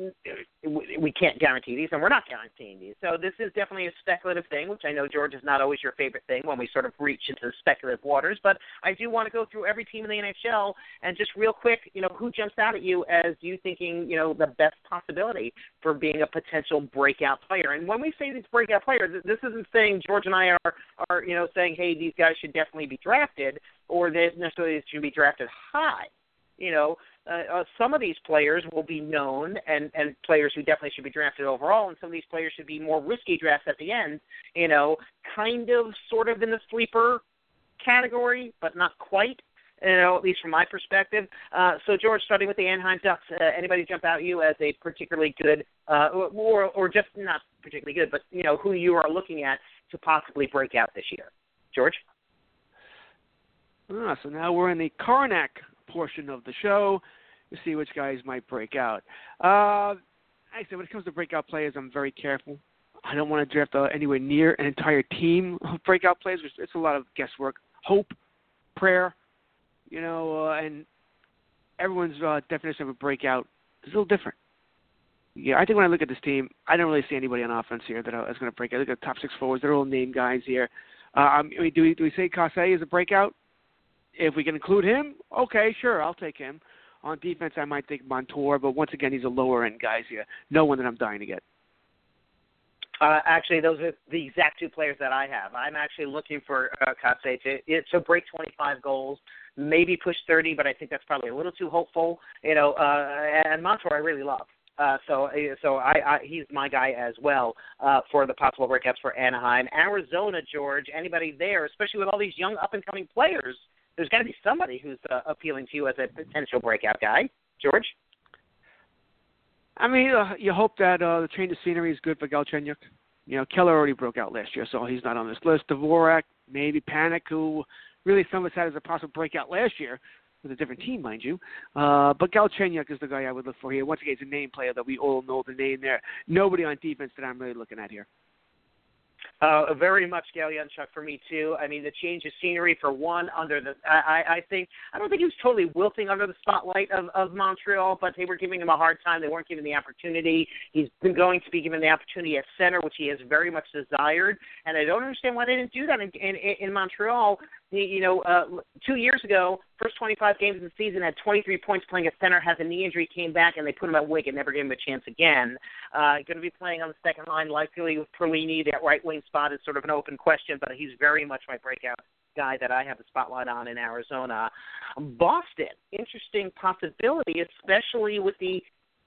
we can't guarantee these, and we're not guaranteeing these. So this is definitely a speculative thing, which I know, George, is not always your favorite thing when we sort of reach into the speculative waters. But I do want to go through every team in the NHL and just real quick, who jumps out at you as you thinking, the best possibility for being a potential breakout player. And when we say these breakout players, this isn't saying George and I are saying, hey, these guys should definitely be drafted, or they necessarily should be drafted high. Some of these players will be known and players who definitely should be drafted overall, and some of these players should be more risky drafts at the end, kind of sort of in the sleeper category, but not quite. at least from my perspective. So, George, starting with the Anaheim Ducks, anybody jump out at you as a particularly good, or just not particularly good, but, who you are looking at to possibly break out this year? George? So now we're in the Karnak portion of the show to see which guys might break out. Actually, when it comes to breakout players, I'm very careful. I don't want to draft anywhere near an entire team of breakout players. It's a lot of guesswork, hope, prayer, and everyone's definition of a breakout is a little different. Yeah, I think when I look at this team, I don't really see anybody on offense here that is going to break out. Look at the top 6 forwards; they're all name guys here. Do we say Kassé is a breakout? If we can include him, okay, sure, I'll take him. On defense, I might think Montour, but once again, he's a lower-end guy here. No one that I'm dying to get. Actually, those are the exact 2 players that I have. I'm actually looking for Kassé to break 25 goals, maybe push 30, but I think that's probably a little too hopeful. And Montour I really love. So he's my guy as well for the possible breakouts for Anaheim. Arizona, George, anybody there, especially with all these young up-and-coming players, there's got to be somebody who's appealing to you as a potential breakout guy. George? I mean, you hope that the change of scenery is good for Galchenyuk. Keller already broke out last year, so he's not on this list. Dvorak, maybe Panik, who really some of us had as a possible breakout last year with a different team, mind you. But Galchenyuk is the guy I would look for here. Once again, he's a name player that we all know the name there. Nobody on defense that I'm really looking at here. Very much Galchenyuk for me too. I mean, the change of scenery for one I don't think he was totally wilting under the spotlight of Montreal, but they were giving him a hard time. They weren't giving the opportunity. He's been going to be given the opportunity at center, which he has very much desired, and I don't understand why they didn't do that in Montreal. 2 years ago, first 25 games of the season, had 23 points playing at center, has a knee injury, came back, and they put him at wing and never gave him a chance again. Going to be playing on the second line, likely with Perlini. That right wing spot is sort of an open question, but he's very much my breakout guy that I have the spotlight on in Arizona. Boston, interesting possibility, especially with the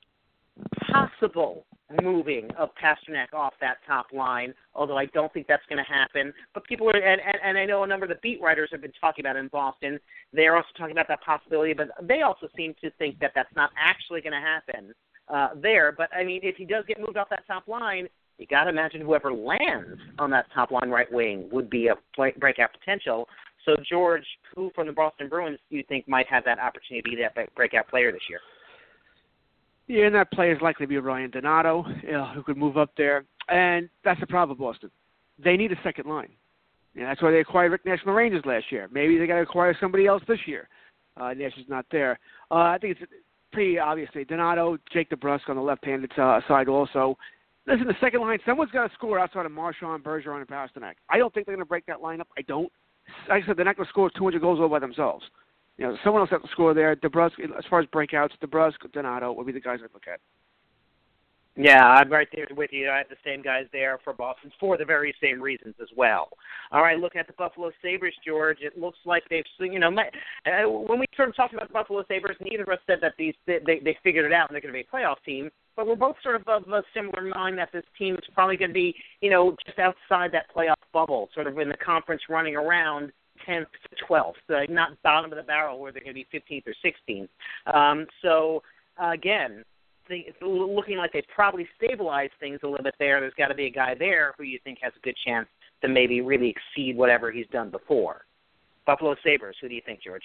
possible moving of Pastrnak off that top line, although I don't think that's going to happen. But people are, and I know a number of the beat writers have been talking about it in Boston. They're also talking about that possibility, but they also seem to think that that's not actually going to happen there. But, I mean, if he does get moved off that top line, you got to imagine whoever lands on that top line right wing would be a breakout potential. So, George, who from the Boston Bruins do you think might have that opportunity to be that breakout player this year? Yeah, and that player is likely to be Ryan Donato, who could move up there. And that's the problem with Boston. They need a second line. That's why they acquired Rick Nash from the Rangers last year. Maybe they got to acquire somebody else this year. Nash is not there. I think it's pretty obviously Donato, Jake DeBrusk on the left-handed side also. Listen, the second line, someone's got to score outside of Marchand, Bergeron, and Pastrnak. I don't think they're going to break that lineup. I don't. Like I said, they're not going to score 200 goals all by themselves. Someone else has to score there. DeBrusk, as far as breakouts, DeBrusk, Donato would be the guys I'd look at. Yeah, I'm right there with you. I have the same guys there for Boston for the very same reasons as well. All right, looking at the Buffalo Sabres, George, it looks like they've, when we sort of talked about the Buffalo Sabres, neither of us said that they figured it out and they're going to be a playoff team. But we're both sort of a similar mind that this team is probably going to be, just outside that playoff bubble, sort of in the conference running around 10th to 12th, not bottom of the barrel where they're going to be 15th or 16th. So, again, it's looking like they've probably stabilized things a little bit there. There's got to be a guy there who you think has a good chance to maybe really exceed whatever he's done before. Buffalo Sabres, who do you think, George?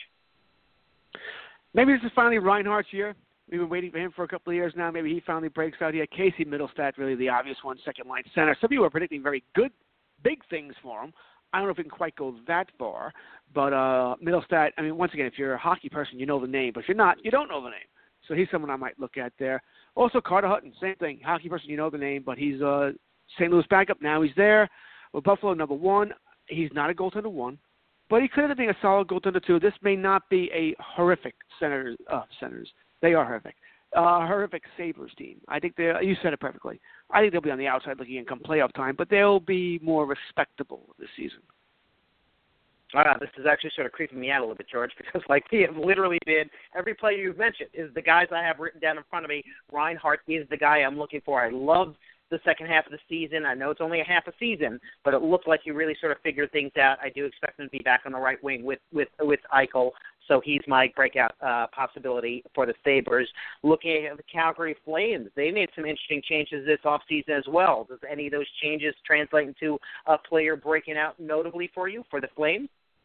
Maybe this is finally Reinhardt's year. We've been waiting for him for a couple of years now. Maybe he finally breaks out here. Casey Middlestat, really the obvious one, second-line center. Some people are predicting very good, big things for him. I don't know if we can quite go that far, but Middlestat, I mean, once again, if you're a hockey person, you know the name. But if you're not, you don't know the name. So he's someone I might look at there. Also, Carter Hutton, same thing. Hockey person, you know the name, but he's St. Louis backup. Now he's there. Well, Buffalo, number one. He's not a goaltender one, but he could have been a solid goaltender two. This may not be a horrific Senators. They are horrific. Horrific Sabres team. I think you said it perfectly. I think they'll be on the outside looking in come playoff time, but they'll be more respectable this season. This is actually sort of creeping me out a little bit, George, because they have literally been, every player you've mentioned is the guys I have written down in front of me. Reinhardt is the guy I'm looking for. I love the second half of the season. I know it's only a half a season, but it looked like he really sort of figured things out. I do expect him to be back on the right wing with Eichel. So he's my breakout possibility for the Sabres. Looking at the Calgary Flames, they made some interesting changes this offseason as well. Does any of those changes translate into a player breaking out notably for you for the Flames?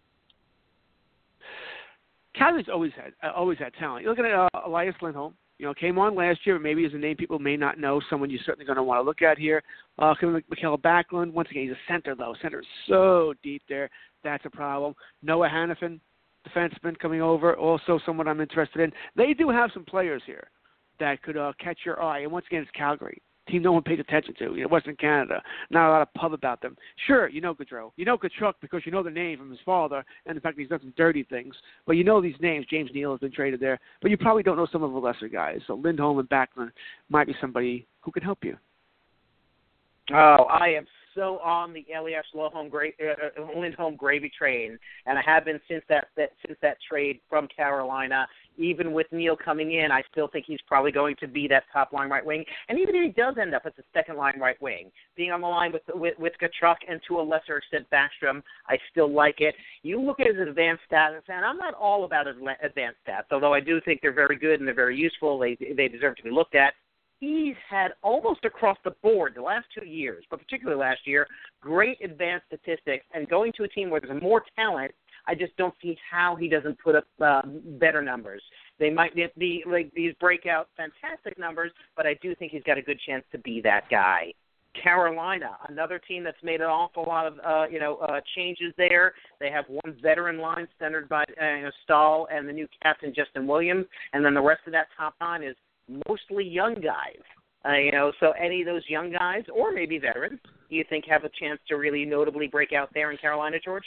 Calgary's always had talent. You're looking at Elias Lindholm. Came on last year, but maybe is a name people may not know, someone you're certainly going to want to look at here. Mikael Backlund, once again, he's a center, though. Center is so deep there. That's a problem. Noah Hannafin, defenseman coming over, also someone I'm interested in. They do have some players here that could catch your eye. And once again, it's Calgary. Team no one pays attention to. Western Canada. Not a lot of pub about them. Sure, you know Gaudreau. You know Tkachuk because you know the name from his father and the fact that he's done some dirty things. But you know these names. James Neal has been traded there. But you probably don't know some of the lesser guys. So Lindholm and Backlund might be somebody who can help you. Oh, I am so on the Elias Lindholm gravy train, and I have been since that trade from Carolina. Even with Neal coming in, I still think he's probably going to be that top-line right wing. And even if he does end up as a second-line right wing, being on the line with Tkachuk and to a lesser extent Backstrom, I still like it. You look at his advanced stats, and I'm not all about his advanced stats, although I do think they're very good and they're very useful. They deserve to be looked at. He's had almost across the board the last 2 years, but particularly last year, great advanced statistics. And going to a team where there's more talent, I just don't see how he doesn't put up better numbers. They might be like these breakout fantastic numbers, but I do think he's got a good chance to be that guy. Carolina, another team that's made an awful lot of changes there. They have one veteran line centered by Stahl and the new captain Justin Williams, and then the rest of that top line is mostly young guys. So any of those young guys, or maybe veterans, do you think have a chance to really notably break out there in Carolina, George?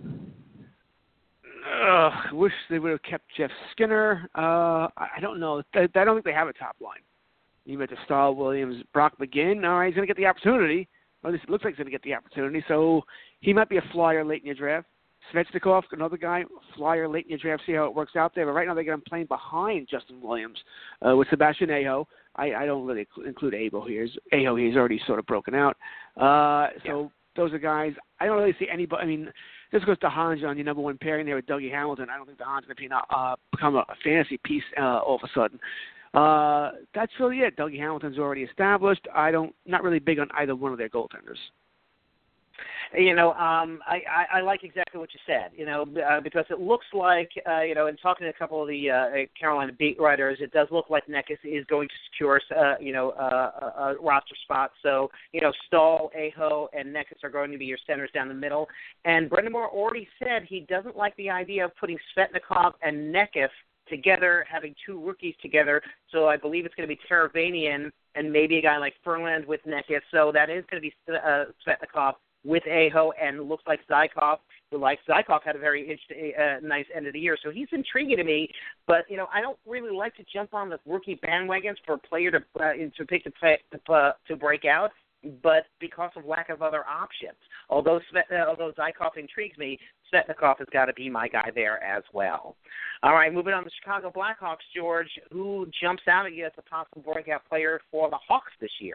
I wish they would have kept Jeff Skinner. I don't know. I don't think they have a top line. You met the Stahl, Williams, Brock McGinn. All right, he's going to get the opportunity. Or at least it looks like he's going to get the opportunity. So he might be a flyer late in your draft. Svechnikov, another guy, flyer late in your draft, see how it works out there. But right now they got him playing behind Justin Williams with Sebastian Aho. I don't really include Aho here. Aho, he's already sort of broken out. Those are guys. I don't really see anybody. I mean, this goes to Hans on your number one pairing there with Dougie Hamilton. I don't think the Hans is going to become a fantasy piece all of a sudden. That's really it. Dougie Hamilton's already established. Not really big on either one of their goaltenders. I like exactly what you said, because it looks like, in talking to a couple of the Carolina beat writers, it does look like Necas is going to secure, a roster spot. So, Stahl, Aho, and Necas are going to be your centers down the middle. And Brendan Moore already said he doesn't like the idea of putting Svechnikov and Necas together, having two rookies together. So I believe it's going to be Teravanian and maybe a guy like Ferland with Necas. So that is going to be Svechnikov with Aho, and looks like Zykov, had a very nice end of the year. So he's intriguing to me, but, I don't really like to jump on the rookie bandwagons for a player to pick to break out, but because of lack of other options. Although Zykov intrigues me, Svechnikov has got to be my guy there as well. All right, moving on to Chicago Blackhawks, George, who jumps out at you as a possible breakout player for the Hawks this year?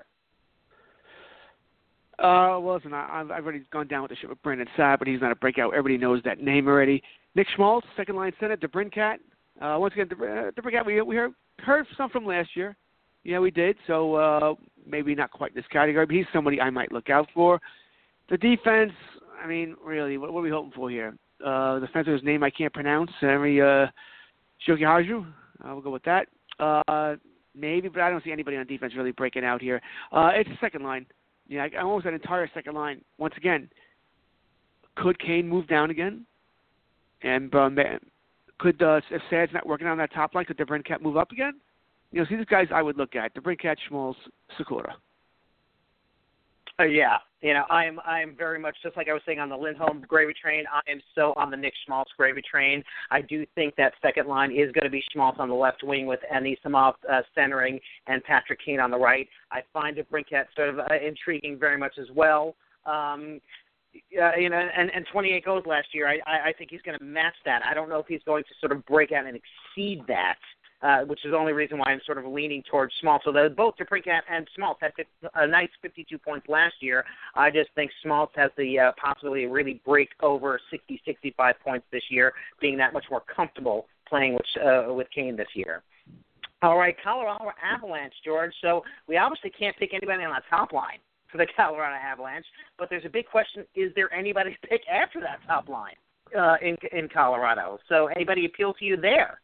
Listen, I've already gone down with the ship with Brandon Saad, but he's not a breakout. Everybody knows that name already. Nick Schmaltz, second line center, DeBrincat. Once again, DeBrincat, we heard some from last year. Yeah, we did. So maybe not quite this category, but he's somebody I might look out for. The defense, I mean, really, what are we hoping for here? The defense's name I can't pronounce. Shoki Haju. We'll go with that. Maybe, but I don't see anybody on defense really breaking out here. It's the second line. Yeah, I almost had an entire second line. Once again, could Kane move down again? And could if Sad's not working on that top line, could DeBrincat move up again? See these guys I would look at: DeBrincat, Schmaltz, Sakura. Yeah, I am very much, just like I was saying on the Lindholm gravy train, I am so on the Nick Schmaltz gravy train. I do think that second line is going to be Schmaltz on the left wing with Anisimov centering and Patrick Kane on the right. I find DeBrincat sort of intriguing very much as well. And 28 goals last year. I think he's going to match that. I don't know if he's going to sort of break out and exceed that. which is the only reason why I'm sort of leaning towards Smalt. So both DeBrincat and Smalt had a nice 52 points last year. I just think Smalt has the possibility to really break over 60, 65 points this year, being that much more comfortable playing with Kane this year. All right, Colorado Avalanche, George. So we obviously can't pick anybody on the top line for the Colorado Avalanche, but there's a big question: is there anybody to pick after that top line in Colorado? So anybody appeal to you there?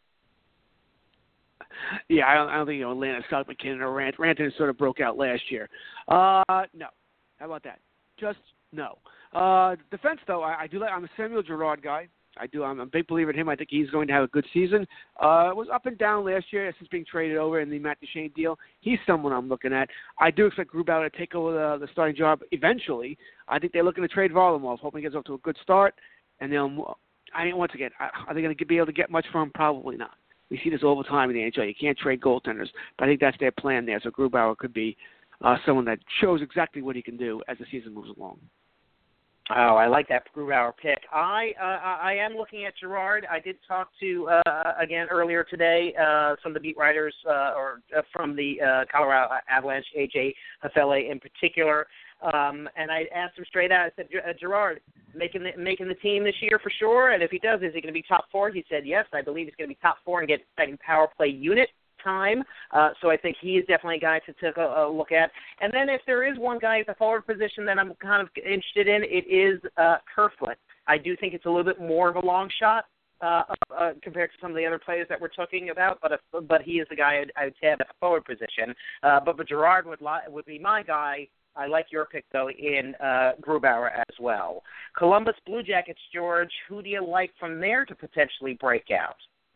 Yeah, I don't think Atlanta, Scott McKinnon, or Rantanen sort of broke out last year. No. How about that? Just no. Defense, though, I do like. I'm a Samuel Girard guy. I'm a big believer in him. I think he's going to have a good season. Was up and down last year since being traded over in the Matt Duchene deal. He's someone I'm looking at. I do expect Grubauer to take over the starting job eventually. I think they're looking to trade Varlamov, hoping he gets off to a good start. And once again, are they going to be able to get much from him? Probably not. We see this all the time in the NHL. You can't trade goaltenders, but I think that's their plan there. So Grubauer could be someone that shows exactly what he can do as the season moves along. Oh, I like that Grubauer pick. I am looking at Girard. I did talk to, again, earlier today, some of the beat writers from the Colorado Avalanche, A.J. Hafele in particular, and I asked him straight out, I said, Girard, making the team this year for sure, and if he does, is he going to be top four? He said, yes, I believe he's going to be top four and get second power play unit time. So I think he is definitely a guy to take a look at. And then if there is one guy at the forward position that I'm kind of interested in, it is Kerfoot. I do think it's a little bit more of a long shot compared to some of the other players that we're talking about, but he is the guy I would have at the forward position. But Girard would be my guy. I like your pick, though, in Grubauer as well. Columbus Blue Jackets, George, who do you like from there to potentially break out?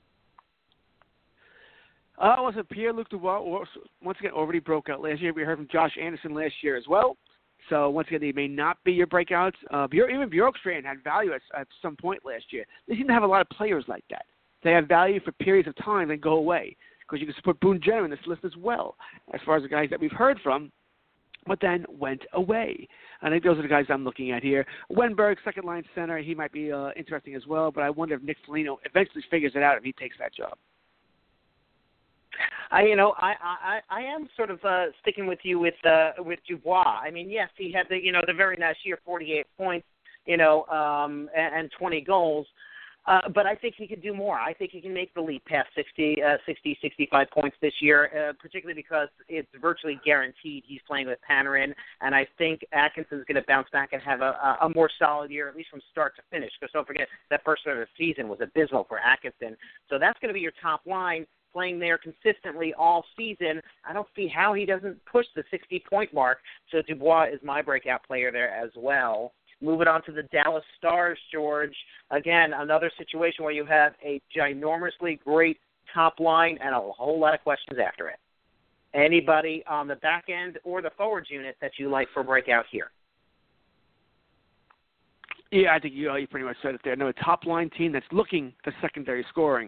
Was it Pierre-Luc Dubois? Once again, already broke out last year. We heard from Josh Anderson last year as well. So, once again, they may not be your breakouts. Even Bjorkstrand had value at some point last year. They seem to have a lot of players like that. They have value for periods of time and go away. Because you can put Boone Jenner in this list as well, as far as the guys that we've heard from, but then went away. I think those are the guys I'm looking at here. Wenberg, second-line center, he might be interesting as well, but I wonder if Nick Foligno eventually figures it out if he takes that job. I am sort of sticking with you with Dubois. I mean, yes, he had the very nice year, 48 points, and 20 goals. But I think he could do more. I think he can make the leap past 60, 65 points this year, particularly because it's virtually guaranteed he's playing with Panarin. And I think Atkinson's going to bounce back and have a more solid year, at least from start to finish. Because don't forget, that first start of the season was abysmal for Atkinson. So that's going to be your top line, playing there consistently all season. I don't see how he doesn't push the 60-point mark. So Dubois is my breakout player there as well. Moving on to the Dallas Stars, George. Again, another situation where you have a ginormously great top line and a whole lot of questions after it. Anybody on the back end or the forwards unit that you like for breakout here? Yeah, I think you pretty much said it there. No, a top line team that's looking for secondary scoring.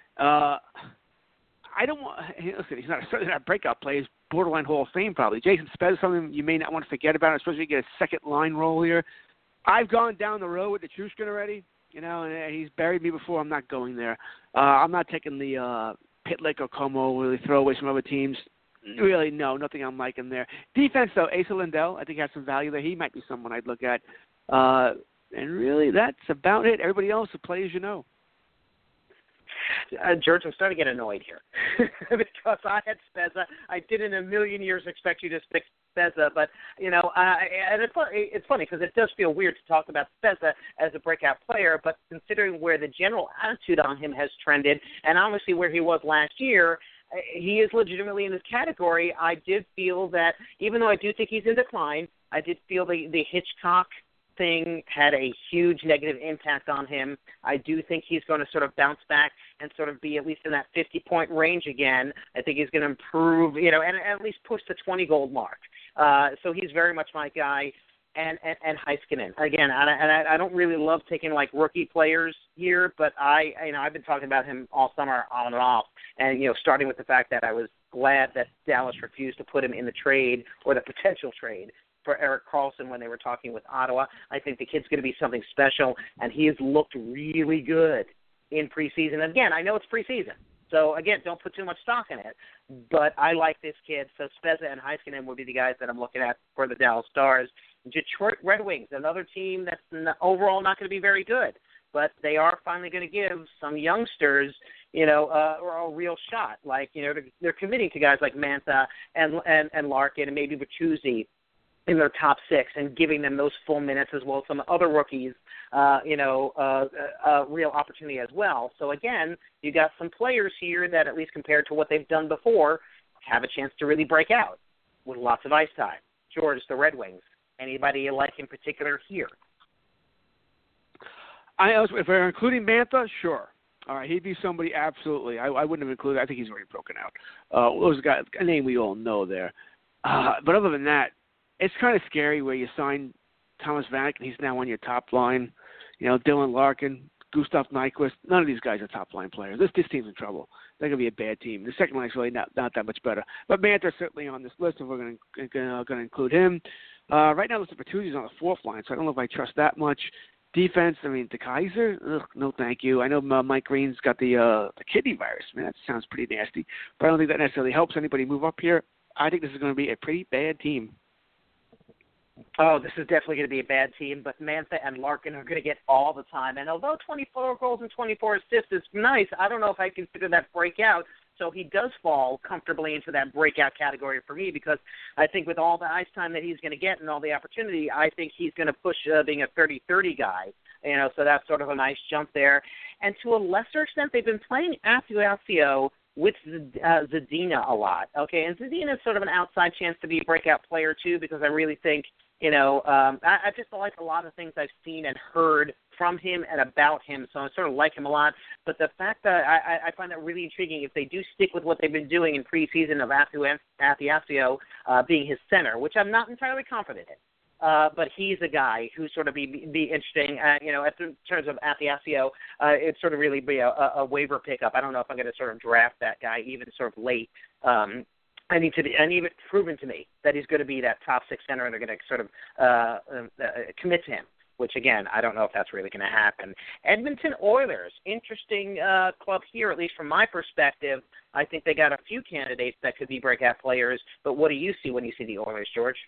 I don't want. Listen, he's certainly not a breakout player. He's borderline Hall of Fame probably. Jason Spezza is something you may not want to forget about, especially if you get a second line role here. I've gone down the road with the Chushkin already, and he's buried me before. I'm not going there. I'm not taking the Pitlick or Como, really throw away some other teams. Really, no, nothing I'm liking there. Defense, though, Asa Lindell, I think has some value there. He might be someone I'd look at. And really, that's about it. Everybody else, the players you know. George, I'm starting to get annoyed here because I had Spezza. I didn't in a million years expect you to pick Spezza, but and it's funny because it does feel weird to talk about Spezza as a breakout player, but considering where the general attitude on him has trended, and obviously where he was last year, he is legitimately in this category. I did feel that, even though I do think he's in decline, I did feel the Hitchcock thing had a huge negative impact on him. I do think he's going to sort of bounce back and sort of be at least in that 50-point range again. I think he's going to improve, and at least push the 20-goal mark. So he's very much my guy. And Heiskanen. Again, I don't really love taking like rookie players here, but I've been talking about him all summer on and off, and starting with the fact that I was glad that Dallas refused to put him in the trade or the potential trade for Erik Karlsson when they were talking with Ottawa. I think the kid's going to be something special, and he has looked really good in preseason. Again, I know it's preseason, So, again, don't put too much stock in it. But I like this kid. So Spezza and Heiskanen would be the guys that I'm looking at for the Dallas Stars. Detroit Red Wings, another team that's overall not going to be very good. But they are finally going to give some youngsters, a real shot. Like, they're committing to guys like Mantha and Larkin and maybe Bertuzzi in their top six and giving them those full minutes as well as some other rookies, a real opportunity as well. So, again, you got some players here that, at least compared to what they've done before, have a chance to really break out with lots of ice time. George, the Red Wings, anybody you like in particular here? If we're including Mantha, sure. All right, he'd be somebody, absolutely. I wouldn't have included. I think he's already broken out. Those guys, a name we all know there. But other than that, it's kind of scary where you sign Thomas Vanek and he's now on your top line. Dylan Larkin, Gustav Nyquist. None of these guys are top line players. This team's in trouble. They're going to be a bad team. The second line's really not that much better. But Mantha's certainly on this list if we're going to include him. Right now, Mr. Bertuzzi's on the fourth line, so I don't know if I trust that much. Defense, De Kaiser, no thank you. I know Mike Green's got the kidney virus. Man, that sounds pretty nasty. But I don't think that necessarily helps anybody move up here. I think this is going to be a pretty bad team. Oh, this is definitely going to be a bad team, but Mantha and Larkin are going to get all the time. And although 24 goals and 24 assists is nice, I don't know if I consider that breakout. So he does fall comfortably into that breakout category for me because I think with all the ice time that he's going to get and all the opportunity, I think he's going to push being a 30-30 guy. So that's sort of a nice jump there. And to a lesser extent, they've been playing Athanasiou with Zadina a lot. Okay, and Zadina is sort of an outside chance to be a breakout player too because I really think, I just like a lot of things I've seen and heard from him and about him, so I sort of like him a lot. But the fact that I find that really intriguing if they do stick with what they've been doing in preseason of Athanasiou being his center, which I'm not entirely confident in. But he's a guy who sort of be interesting. In terms of Athanasiou, it'd sort of really be a waiver pickup. I don't know if I'm going to sort of draft that guy even sort of late. I need it proven to me that he's going to be that top six center, and they're going to sort of commit to him. Which, again, I don't know if that's really going to happen. Edmonton Oilers, interesting club here, at least from my perspective. I think they got a few candidates that could be breakout players. But what do you see when you see the Oilers, George?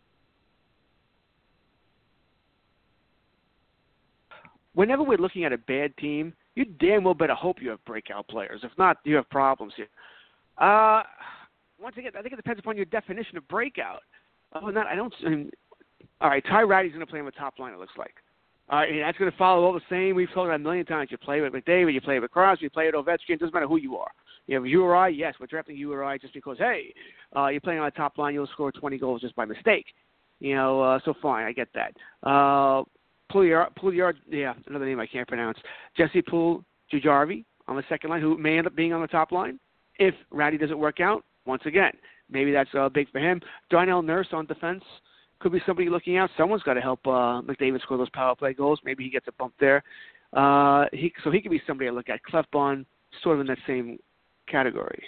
Whenever we're looking at a bad team, you damn well better hope you have breakout players. If not, you have problems here. Once again, I think it depends upon your definition of breakout. Other than that, all right, Ty Ratty's going to play on the top line, it looks like. All right, and that's going to follow all the same. We've told it a million times. You play with McDavid, you play with Crosby, you play with Ovechkin. It doesn't matter who you are. You have URI, yes, we're drafting URI just because, hey, you're playing on the top line, you'll score 20 goals just by mistake. So fine, I get that. Pouliard, yeah, another name I can't pronounce. Jesse Puljujarvi on the second line, who may end up being on the top line. If Ratty doesn't work out, once again, maybe that's big for him. Darnell Nurse on defense could be somebody looking out. Someone's got to help McDavid score those power play goals. Maybe he gets a bump there. He could be somebody I look at. Clefbaum, sort of in that same category.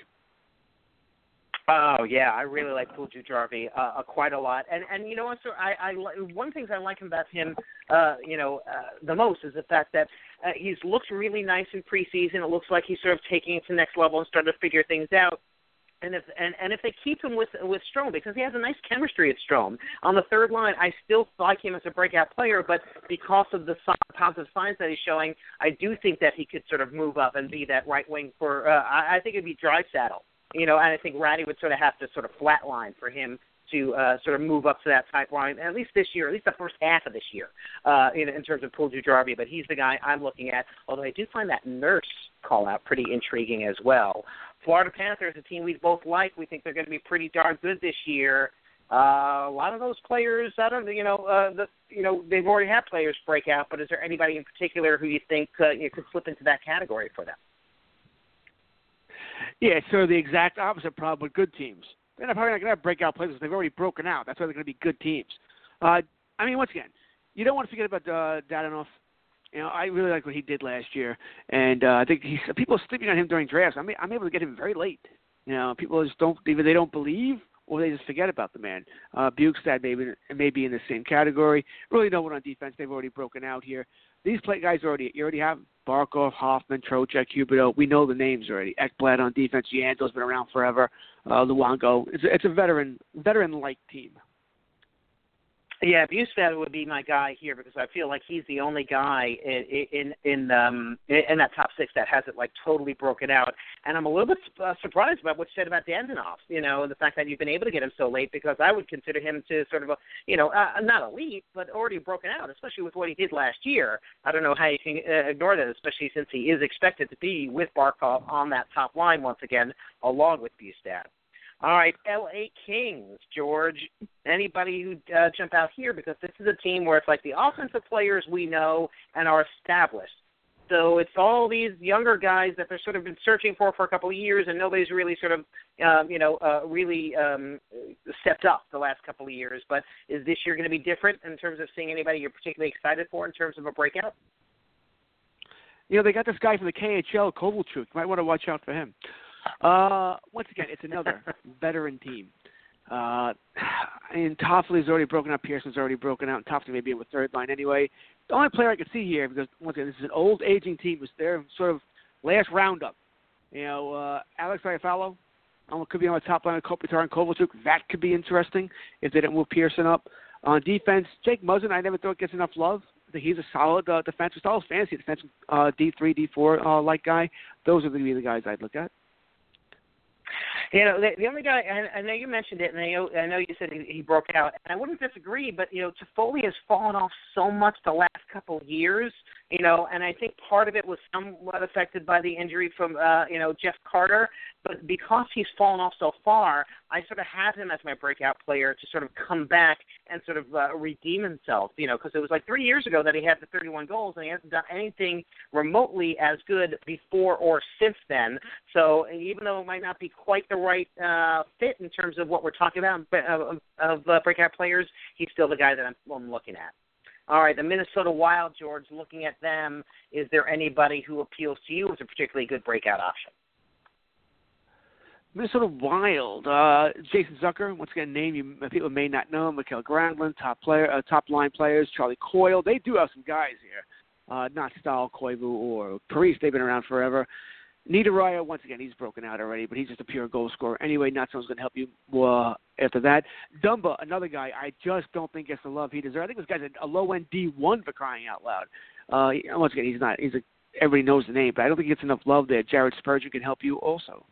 Oh, yeah, I really like Puljujarvi quite a lot. And so one of the things I like about him, the most is the fact that he's looked really nice in preseason. It looks like he's sort of taking it to the next level and starting to figure things out. And if they keep him with Strome, because he has a nice chemistry at Strome. On the third line, I still like him as a breakout player, but because of the positive signs that he's showing, I do think that he could sort of move up and be that right wing for, I think it would be Draisaitl. And I think Ratty would sort of have to sort of flatline for him to sort of move up to that type line, at least this year, at least the first half of this year, in terms of Puljujarvi. But he's the guy I'm looking at, although I do find that Nurse call-out pretty intriguing as well. Florida Panthers, a team we both like. We think they're going to be pretty darn good this year. A lot of those players, they've already had players break out, but is there anybody in particular who you think could slip into that category for them? Yeah, it's sort of the exact opposite problem with good teams. They're probably not going to have breakout players. They've already broken out. That's why they're going to be good teams. Once again, you don't want to forget about Dadonov. I really like what he did last year, and I think people are sleeping on him during drafts. I'm able to get him very late. People just either they don't believe or they just forget about the man. Bukestad may be in the same category. Really no one on defense. They've already broken out here. These guys you already have Barkov, Hoffman, Trocheck, Huberdeau. We know the names already. Ekblad on defense. Yandel's been around forever. Luongo. It's a veteran-like team. Yeah, Bustad would be my guy here because I feel like he's the only guy in that top six that has it like totally broken out. And I'm a little bit surprised by what you said about Dandenov. The fact that you've been able to get him so late, because I would consider him to sort of not elite, but already broken out, especially with what he did last year. I don't know how you can ignore that, especially since he is expected to be with Barkov on that top line once again, along with Bustad. All right, L.A. Kings, George. Anybody who jump out here, because this is a team where it's like the offensive players we know and are established. So it's all these younger guys that they've sort of been searching for a couple of years, and nobody's really sort of, really stepped up the last couple of years. But is this year going to be different in terms of seeing anybody you're particularly excited for in terms of a breakout? They got this guy from the KHL, Kovalchuk. You might want to watch out for him. Once again, it's another veteran team. And Toffoli's already broken out. Pearson's already broken out. And Toffoli may be in with third line anyway. The only player I could see here, because once again, this is an old aging team, was their sort of last roundup. Alex Iafallo could be on the top line with Kopitar and Kovalchuk. That could be interesting if they didn't move Pearson up. On defense, Jake Muzzin, I never thought gets enough love. I think he's a solid defensive, solid fantasy defensive D3, D4 like guy. Those are going to be the guys I'd look at. The only guy, I know you mentioned it, and I know you said he broke out, and I wouldn't disagree, but, Toffoli has fallen off so much the last couple of years, and I think part of it was somewhat affected by the injury from, Jeff Carter, but because he's fallen off so far, I sort of have him as my breakout player to sort of come back and sort of redeem himself, because it was like 3 years ago that he had the 31 goals, and he hasn't done anything remotely as good before or since then. So even though it might not be quite the right fit in terms of what we're talking about of breakout players, he's still the guy that I'm looking at. All right, the Minnesota Wild, George, looking at them, is there anybody who appeals to you as a particularly good breakout option? Minnesota Wild, Jason Zucker, once again, name people may not know. Mikael Granlund, top line players. Charlie Coyle, they do have some guys here. Not Stahl, Koivu, or Parise. They've been around forever. Niederreiter, once again, he's broken out already, but he's just a pure goal scorer. Anyway, not someone's going to help you after that. Dumba, another guy I just don't think gets the love he deserves. I think this guy's a low-end D1 for crying out loud. Once again, he's not. Everybody knows the name, but I don't think he gets enough love there. Jared Spurgeon can help you also.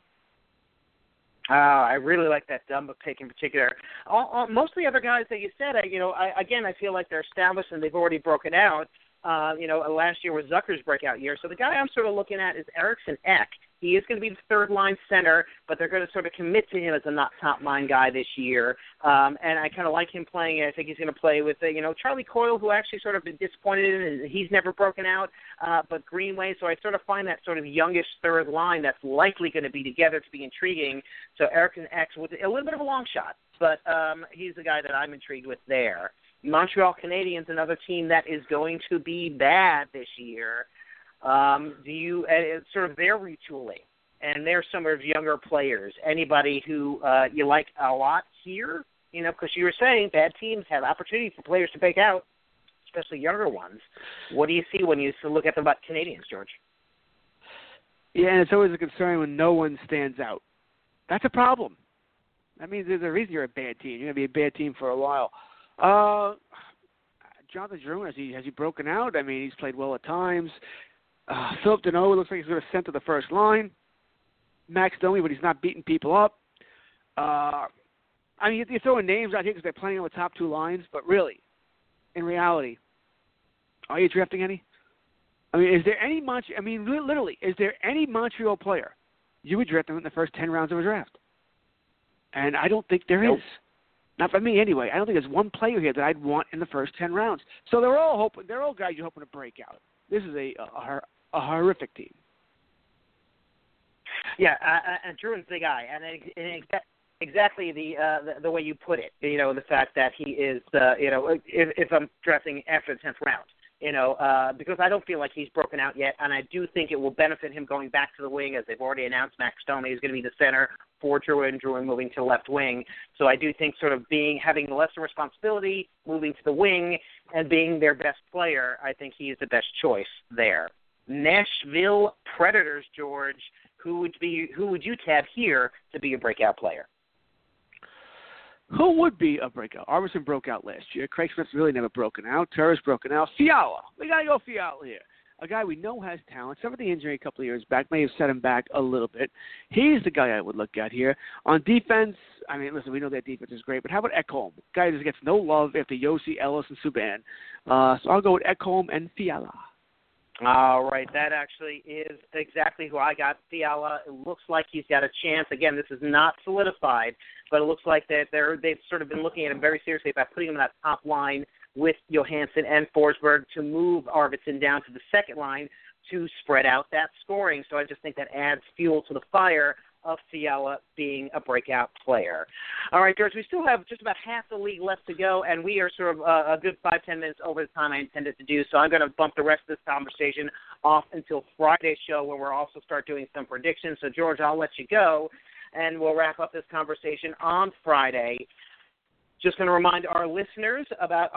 I really like that Dumba pick in particular. Most of the other guys that you said, I feel like they're established and they've already broken out. Last year was Zucker's breakout year. So the guy I'm sort of looking at is Eriksson Ek. He is going to be the third-line center, but they're going to sort of commit to him as a not top-line guy this year. And I kind of like him playing. I think he's going to play with, Charlie Coyle, who actually sort of been disappointed in, and he's never broken out, but Greenway. So I sort of find that sort of youngish third line that's likely going to be together to be intriguing. So Eriksson Ek with a little bit of a long shot, but he's the guy that I'm intrigued with there. Montreal Canadiens, another team that is going to be bad this year. Sort of their retooling, and they're some of younger players. Anybody who you like a lot here? Because you were saying bad teams have opportunity for players to break out, especially younger ones. What do you see when you look at the Canadiens, George? Yeah, and it's always a concern when no one stands out. That's a problem. That means there's a reason you're a bad team. You're going to be a bad team for a while. Jonathan Drouin, has he broken out? I mean, he's played well at times. Philip Deneau looks like he's going to send to the first line. Max Domi, but he's not beating people up. You're throwing names out here because they're playing on the top two lines, but really, in reality, are you drafting any? Is there any literally, is there any Montreal player you would draft them in the first 10 rounds of a draft? And I don't think there is. Not for me, anyway. I don't think there's one player here that I'd want in the first 10 rounds. So they're all guys you're hoping to break out. This is a horrific team. Yeah, and Druin's the guy, and exactly the way you put it. The fact that he is, if I'm drafting after the 10th round, because I don't feel like he's broken out yet, and I do think it will benefit him going back to the wing, as they've already announced Max Stoney is going to be the center for Drouin moving to left wing. So I do think sort of having lesser responsibility, moving to the wing, and being their best player, I think he is the best choice there. Nashville Predators, George, who would you tab here to be a breakout player? Who would be a breakout? Arvidsson broke out last year. Craig Smith's really never broken out. Turris broken out. Fiala. We got to go Fiala here. A guy we know has talent. Suffered the injury a couple of years back. May have set him back a little bit. He's the guy I would look at here. On defense, I mean, listen, we know that defense is great, but how about Ekholm? Guy that gets no love after Yossi, Ellis, and Subban. So I'll go with Ekholm and Fiala. All right, that actually is exactly who I got. Fiala, it looks like he's got a chance. Again, this is not solidified, but it looks like that they've sort of been looking at him very seriously about putting him in that top line with Johansson and Forsberg to move Arvidsson down to the second line to spread out that scoring. So I just think that adds fuel to the fire of Fiala being a breakout player. All right, George, we still have just about half the league left to go, and we are sort of a good 5-10 minutes over the time I intended to do, so I'm going to bump the rest of this conversation off until Friday's show, where we'll also start doing some predictions. So, George, I'll let you go, and we'll wrap up this conversation on Friday. Just going to remind our listeners about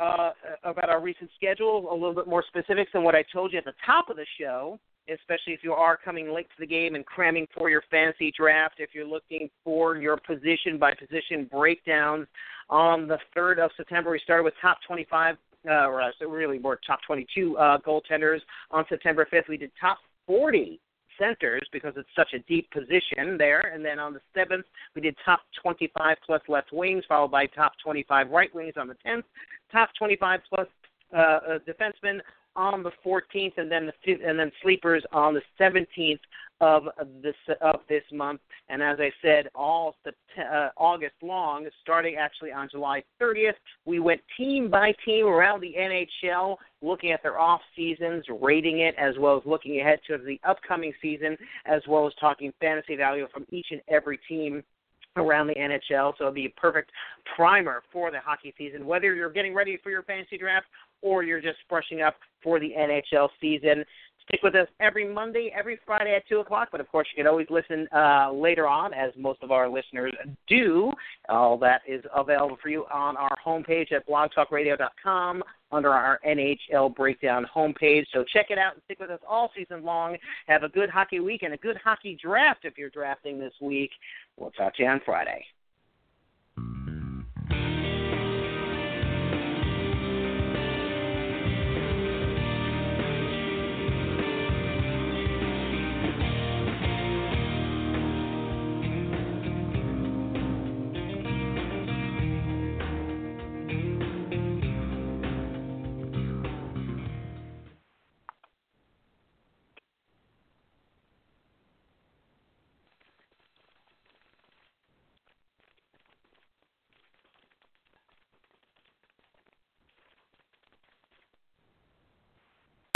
our recent schedule, a little bit more specifics than what I told you at the top of the show, especially if you are coming late to the game and cramming for your fantasy draft. If you're looking for your position-by-position breakdowns, on the 3rd of September, we started with top 25, so really more top 22 goaltenders. On September 5th, we did top 40 centers because it's such a deep position there. And then on the 7th, we did top 25 plus left wings, followed by top 25 right wings on the 10th, top 25 plus defensemen on the 14th, and then sleepers on the 17th of this month. And as I said, all August long, starting actually on July 30th, we went team by team around the NHL, looking at their off seasons, rating it, as well as looking ahead to the upcoming season, as well as talking fantasy value from each and every team around the NHL. So it'll be a perfect primer for the hockey season, whether you're getting ready for your fantasy draft or you're just brushing up for the NHL season. Stick with us every Monday, every Friday at 2 o'clock, but of course you can always listen later on, as most of our listeners do. All that is available for you on our homepage at blogtalkradio.com under our NHL Breakdown homepage. So check it out and stick with us all season long. Have a good hockey week and a good hockey draft if you're drafting this week. We'll talk to you on Friday.